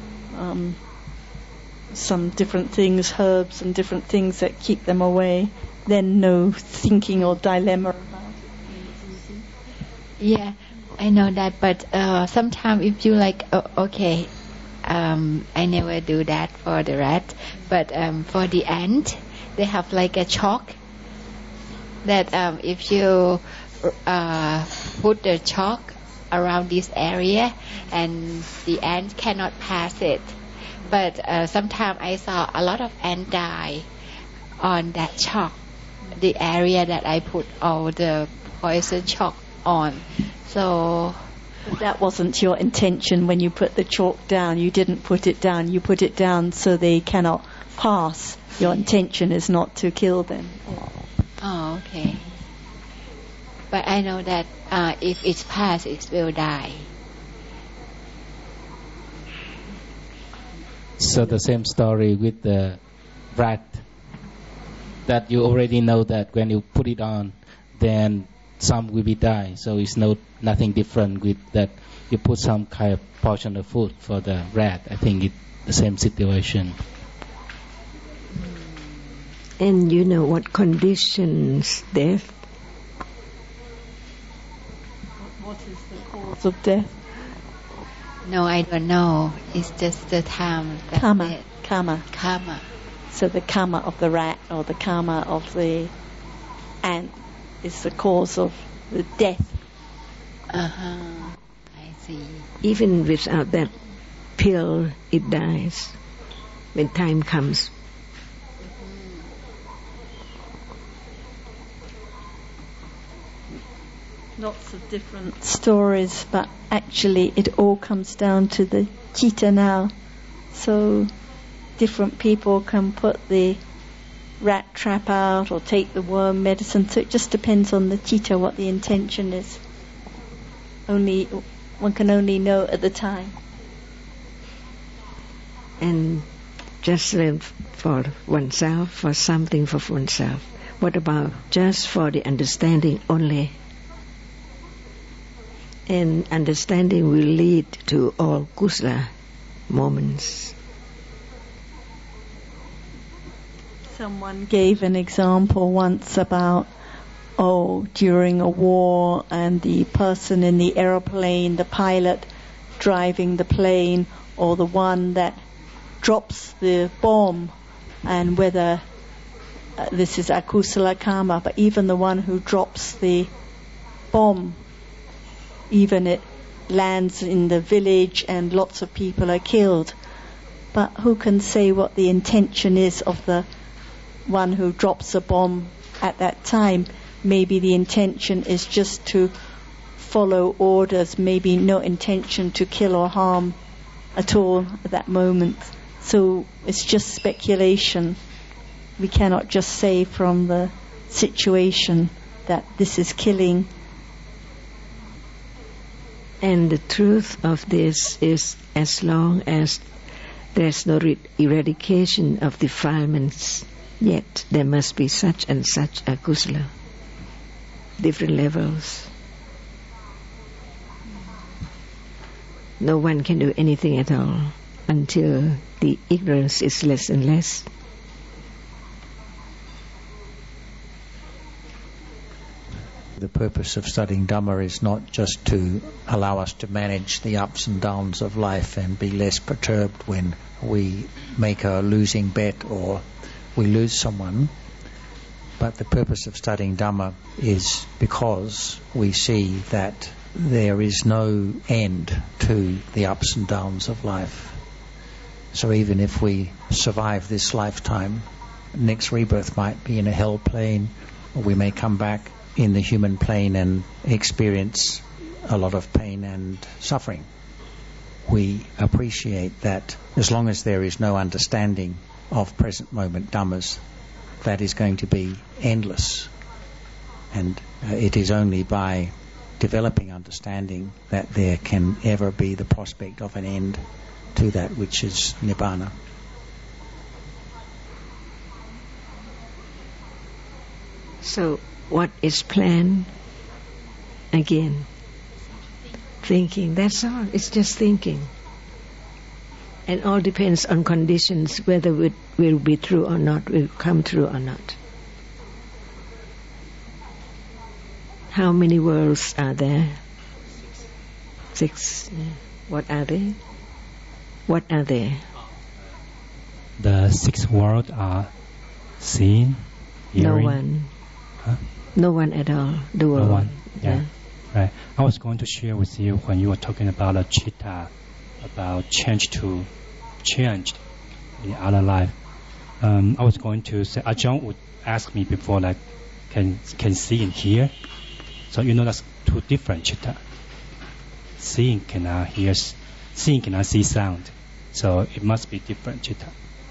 some different things, herbs and different things that keep them away. Then no thinking or dilemma about it. Yeah, I know that, but sometimes if you like, okay, I never do that for the rat, but for the ant, they have like a chalk that if you put the chalk around this area and the ant cannot pass it. But sometimes I saw a lot of ants die on that chalk, the area that I put all the poison chalk on. So that wasn't your intention when you put the chalk down. You didn't put it down. You put it down so they cannot pass. Your intention is not to kill them. Oh, okay. But I know that if it's passed, it will die. So the same story with the rat, that you already know that when you put it on, then some will be die. So it's nothing different with that. You put some kind of portion of food for the rat. I think it's the same situation. And you know what conditions death? What is the cause of death? No, I don't know. It's just the time. Karma. So the karma of the rat or the karma of the ant is the cause of the death. I see. Even without that pill, it dies when time comes. Lots of different stories, but actually it all comes down to the chitta now. So different people can put the rat trap out or take the worm medicine, so it just depends on the chitta what the intention is. One can only know at the time. And just learn for oneself, for something for oneself. What about just for the understanding only? And understanding will lead to all kusala moments. Someone gave an example once about, during a war and the person in the aeroplane, the pilot driving the plane, or the one that drops the bomb, and whether this is akusala karma, but even the one who drops the bomb, even it lands in the village and lots of people are killed. But who can say what the intention is of the one who drops a bomb at that time? Maybe the intention is just to follow orders, maybe no intention to kill or harm at all at that moment. So it's just speculation. We cannot just say from the situation that this is killing. And the truth of this is, as long as there's no eradication of defilements, yet there must be such and such a kusala. Different levels. No one can do anything at all until the ignorance is less and less. The purpose of studying Dhamma is not just to allow us to manage the ups and downs of life and be less perturbed when we make a losing bet or we lose someone, but the purpose of studying Dhamma is because we see that there is no end to the ups and downs of life. So even if we survive this lifetime, next rebirth might be in a hell plane, or we may come back in the human plane and experience a lot of pain and suffering. We appreciate that as long as there is no understanding of present moment Dhammas, that is going to be endless. And it is only by developing understanding that there can ever be the prospect of an end to that which is Nibbana. So what is planned? Again, thinking, that's all. It's just thinking. And all depends on conditions, whether it will be true or not, will come true or not. How many worlds are there? 6. What are they? What are they? The 6 worlds are seeing, hearing. No one. Huh? No one at all. The world. No one. Yeah. Right. I was going to share with you when you were talking about a chitta, about changed in other life. I was going to say, Ajahn would ask me before, like, can see and hear? So that's 2 different chitta. Seeing cannot hear, seeing cannot see sound. So it must be different chitta.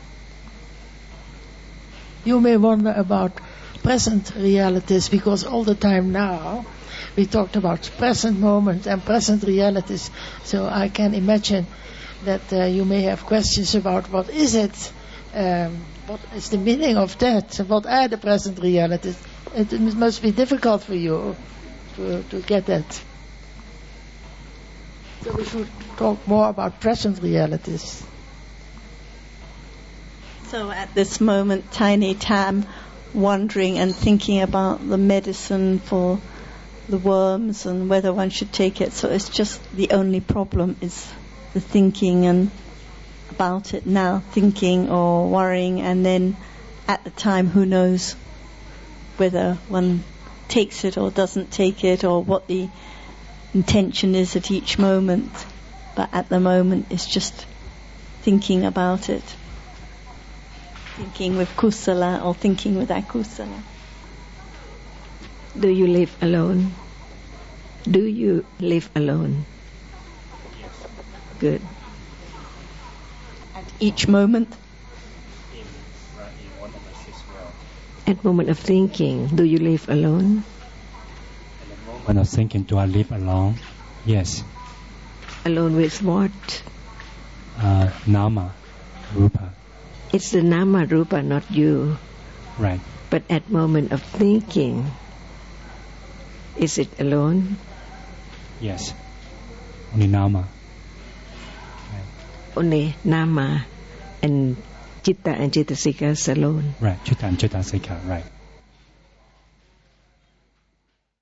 You may wonder about present realities, because all the time now we talked about present moment and present realities. So I can imagine that you may have questions about what is it, what is the meaning of that, what are the present realities. It must be difficult for you to get that. So we should talk more about present realities. So at this moment, Tiny Tam wondering and thinking about the medicine for the worms and whether one should take it. So it's just the only problem is the thinking and about it now, thinking or worrying, and then at the time, who knows whether one takes it or doesn't take it, or what the intention is at each moment. But at the moment, it's just thinking about it. Thinking with kusala or thinking with akusala. Do you live alone? Do you live alone? Yes. Good. At each moment? In one of us as well. At moment of thinking, do you live alone? At the moment of thinking, do I live alone? Yes. Alone with what? Nama, Rupa. It's the Nama Rupa, not you. Right. But at moment of thinking, is it alone? Yes. Only Nama. Right. Only Nama and Chitta and Chittasika is alone. Right. Chitta and Chittasika. Right.